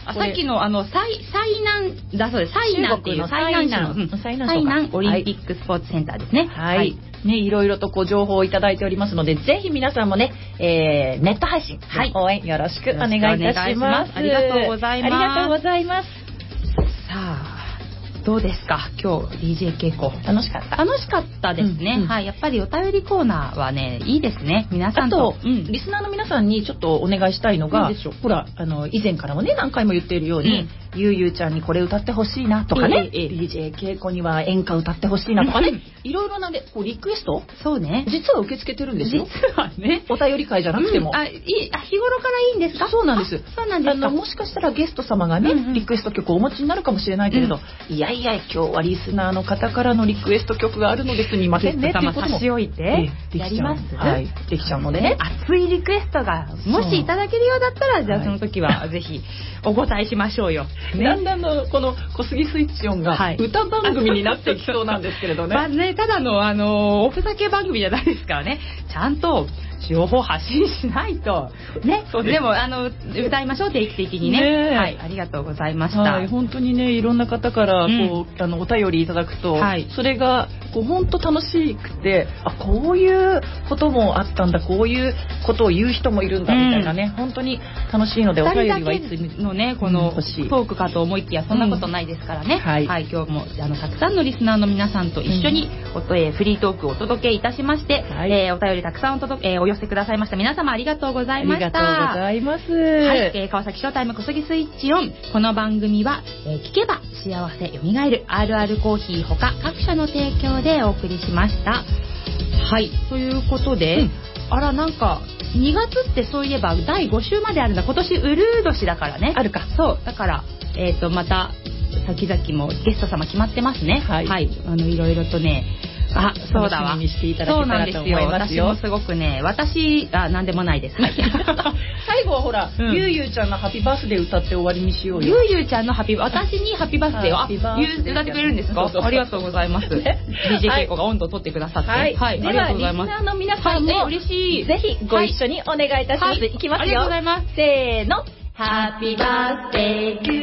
あ、さっきのあの最最南だそうです。最南っていう最南市の、うん、最南オリンピックスポーツセンターですね。 はい。はい、ね、いろいろとご情報をいただいておりますので、ぜひ皆さんもね、えー、ネット配信、はい、応援よろしくお願いいたします。 ありがとうございます。 ありがとうございます。 さあ。どうですか今日 ディージェー 稽古楽しかった楽しかったですね、うんうん、はいやっぱりお便りコーナーはねいいですね皆さんとあと、うん、リスナーの皆さんにちょっとお願いしたいのがほらあの以前からもね何回も言っているように、うん、ゆうゆうちゃんにこれ歌ってほしいなとかね、ええええ、ディージェー 稽古には演歌歌ってほしいなとかねいろいろなでこうリクエストそうね実は受け付けてるんですよ実はねお便り会じゃなくても、 うん、あいあ日頃からいいんですかそうなんですそうなんですかあのもしかしたらゲスト様がね、うんうん、リクエスト曲をお持ちになるかもしれないけれど、うん、いやいや今日はリスナーの方からのリクエスト曲があるのですみませんねっていうことも差し置いてやります、 はい、できちゃうのでね熱いリクエストがもしいただけるようだったらじゃあその時はぜひお答えしましょうよ、 ね、だんだんのこの小杉スイッチオンが歌番組になってきそうなんですけれどね、 まあねただのあのおふざけ番組じゃないですからねちゃんと情報発信しないとねで, でもあの歌いましょう定期的に ね, ねはいありがとうございました、はい、 本当にねいろんな方からこう、うん、あのお便りいただくと、はい、それがこう本当楽しくてあこういうこともあったんだこういうことを言う人もいるんだみたいなね、うん、本当に楽しいのでお便りはいつのねこのトークかと思いきやそんなことないですからね、うんはいはい、今日もあのたくさんのリスナーの皆さんと一緒に、うん、えー、フリートークをお届けいたしまして、はいえー、お便りたくさんお届け、えー、お寄せくださいました皆様ありがとうございました。 ありがとうございます。 はい、えー、川崎ショータイム小杉スイッチオン。この番組は、えー、聞けば幸せよみがえる アールアール コーヒーほか各社の提供でお送りしました。はい、ということで、うん、あらなんかにがつってそういえばだいご週まであるんだ。今年うるう年だからね。 あるか。 そうだからえっ、ー、とまた先々もゲスト様決まってますね。はい、はい、あのいろいろとね。あ、そうだわ。 楽しみにしていただけたらと思いますよ。 そうなんですよ。私もすごくね、私あなんでもないです。はい、 最後はほら、うん、ゆうゆうちゃんのハッピーバースデー歌って終わりにしようよ。 ゆうゆうちゃんのハッピー私にハッピーバースデーをあ歌ってくれるんですか？そうそうありがとうございます。ね、ディージェー 稽古が温度を取ってくださって、はい、はい、ありがとうございます。 ではリスナーの皆さんも、はい、嬉しい。ぜひご一緒にお願いいたします。はい、いきますよ。ありがとうございます。せーの。ハッピーバースデー to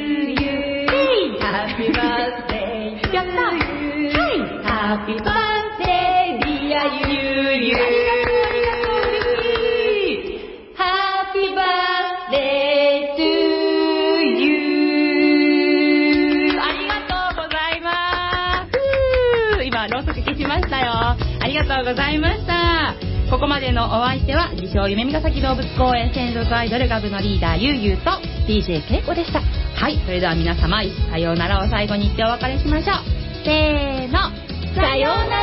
you。ハッピーバースデー to you。やった。はい。ハッピーバースデーゆうゆうありがとうありがとう嬉しいハッピーバースデートゥーユーありがとうございます今ろうそく消しましたよありがとうございましたここまでのお相手は自称夢見ヶ崎動物公園専属アイドルガブのリーダーゆうゆうとディージェー けいこでしたはいそれでは皆様さようならを最後に言ってお別れしましょうせーのさようなら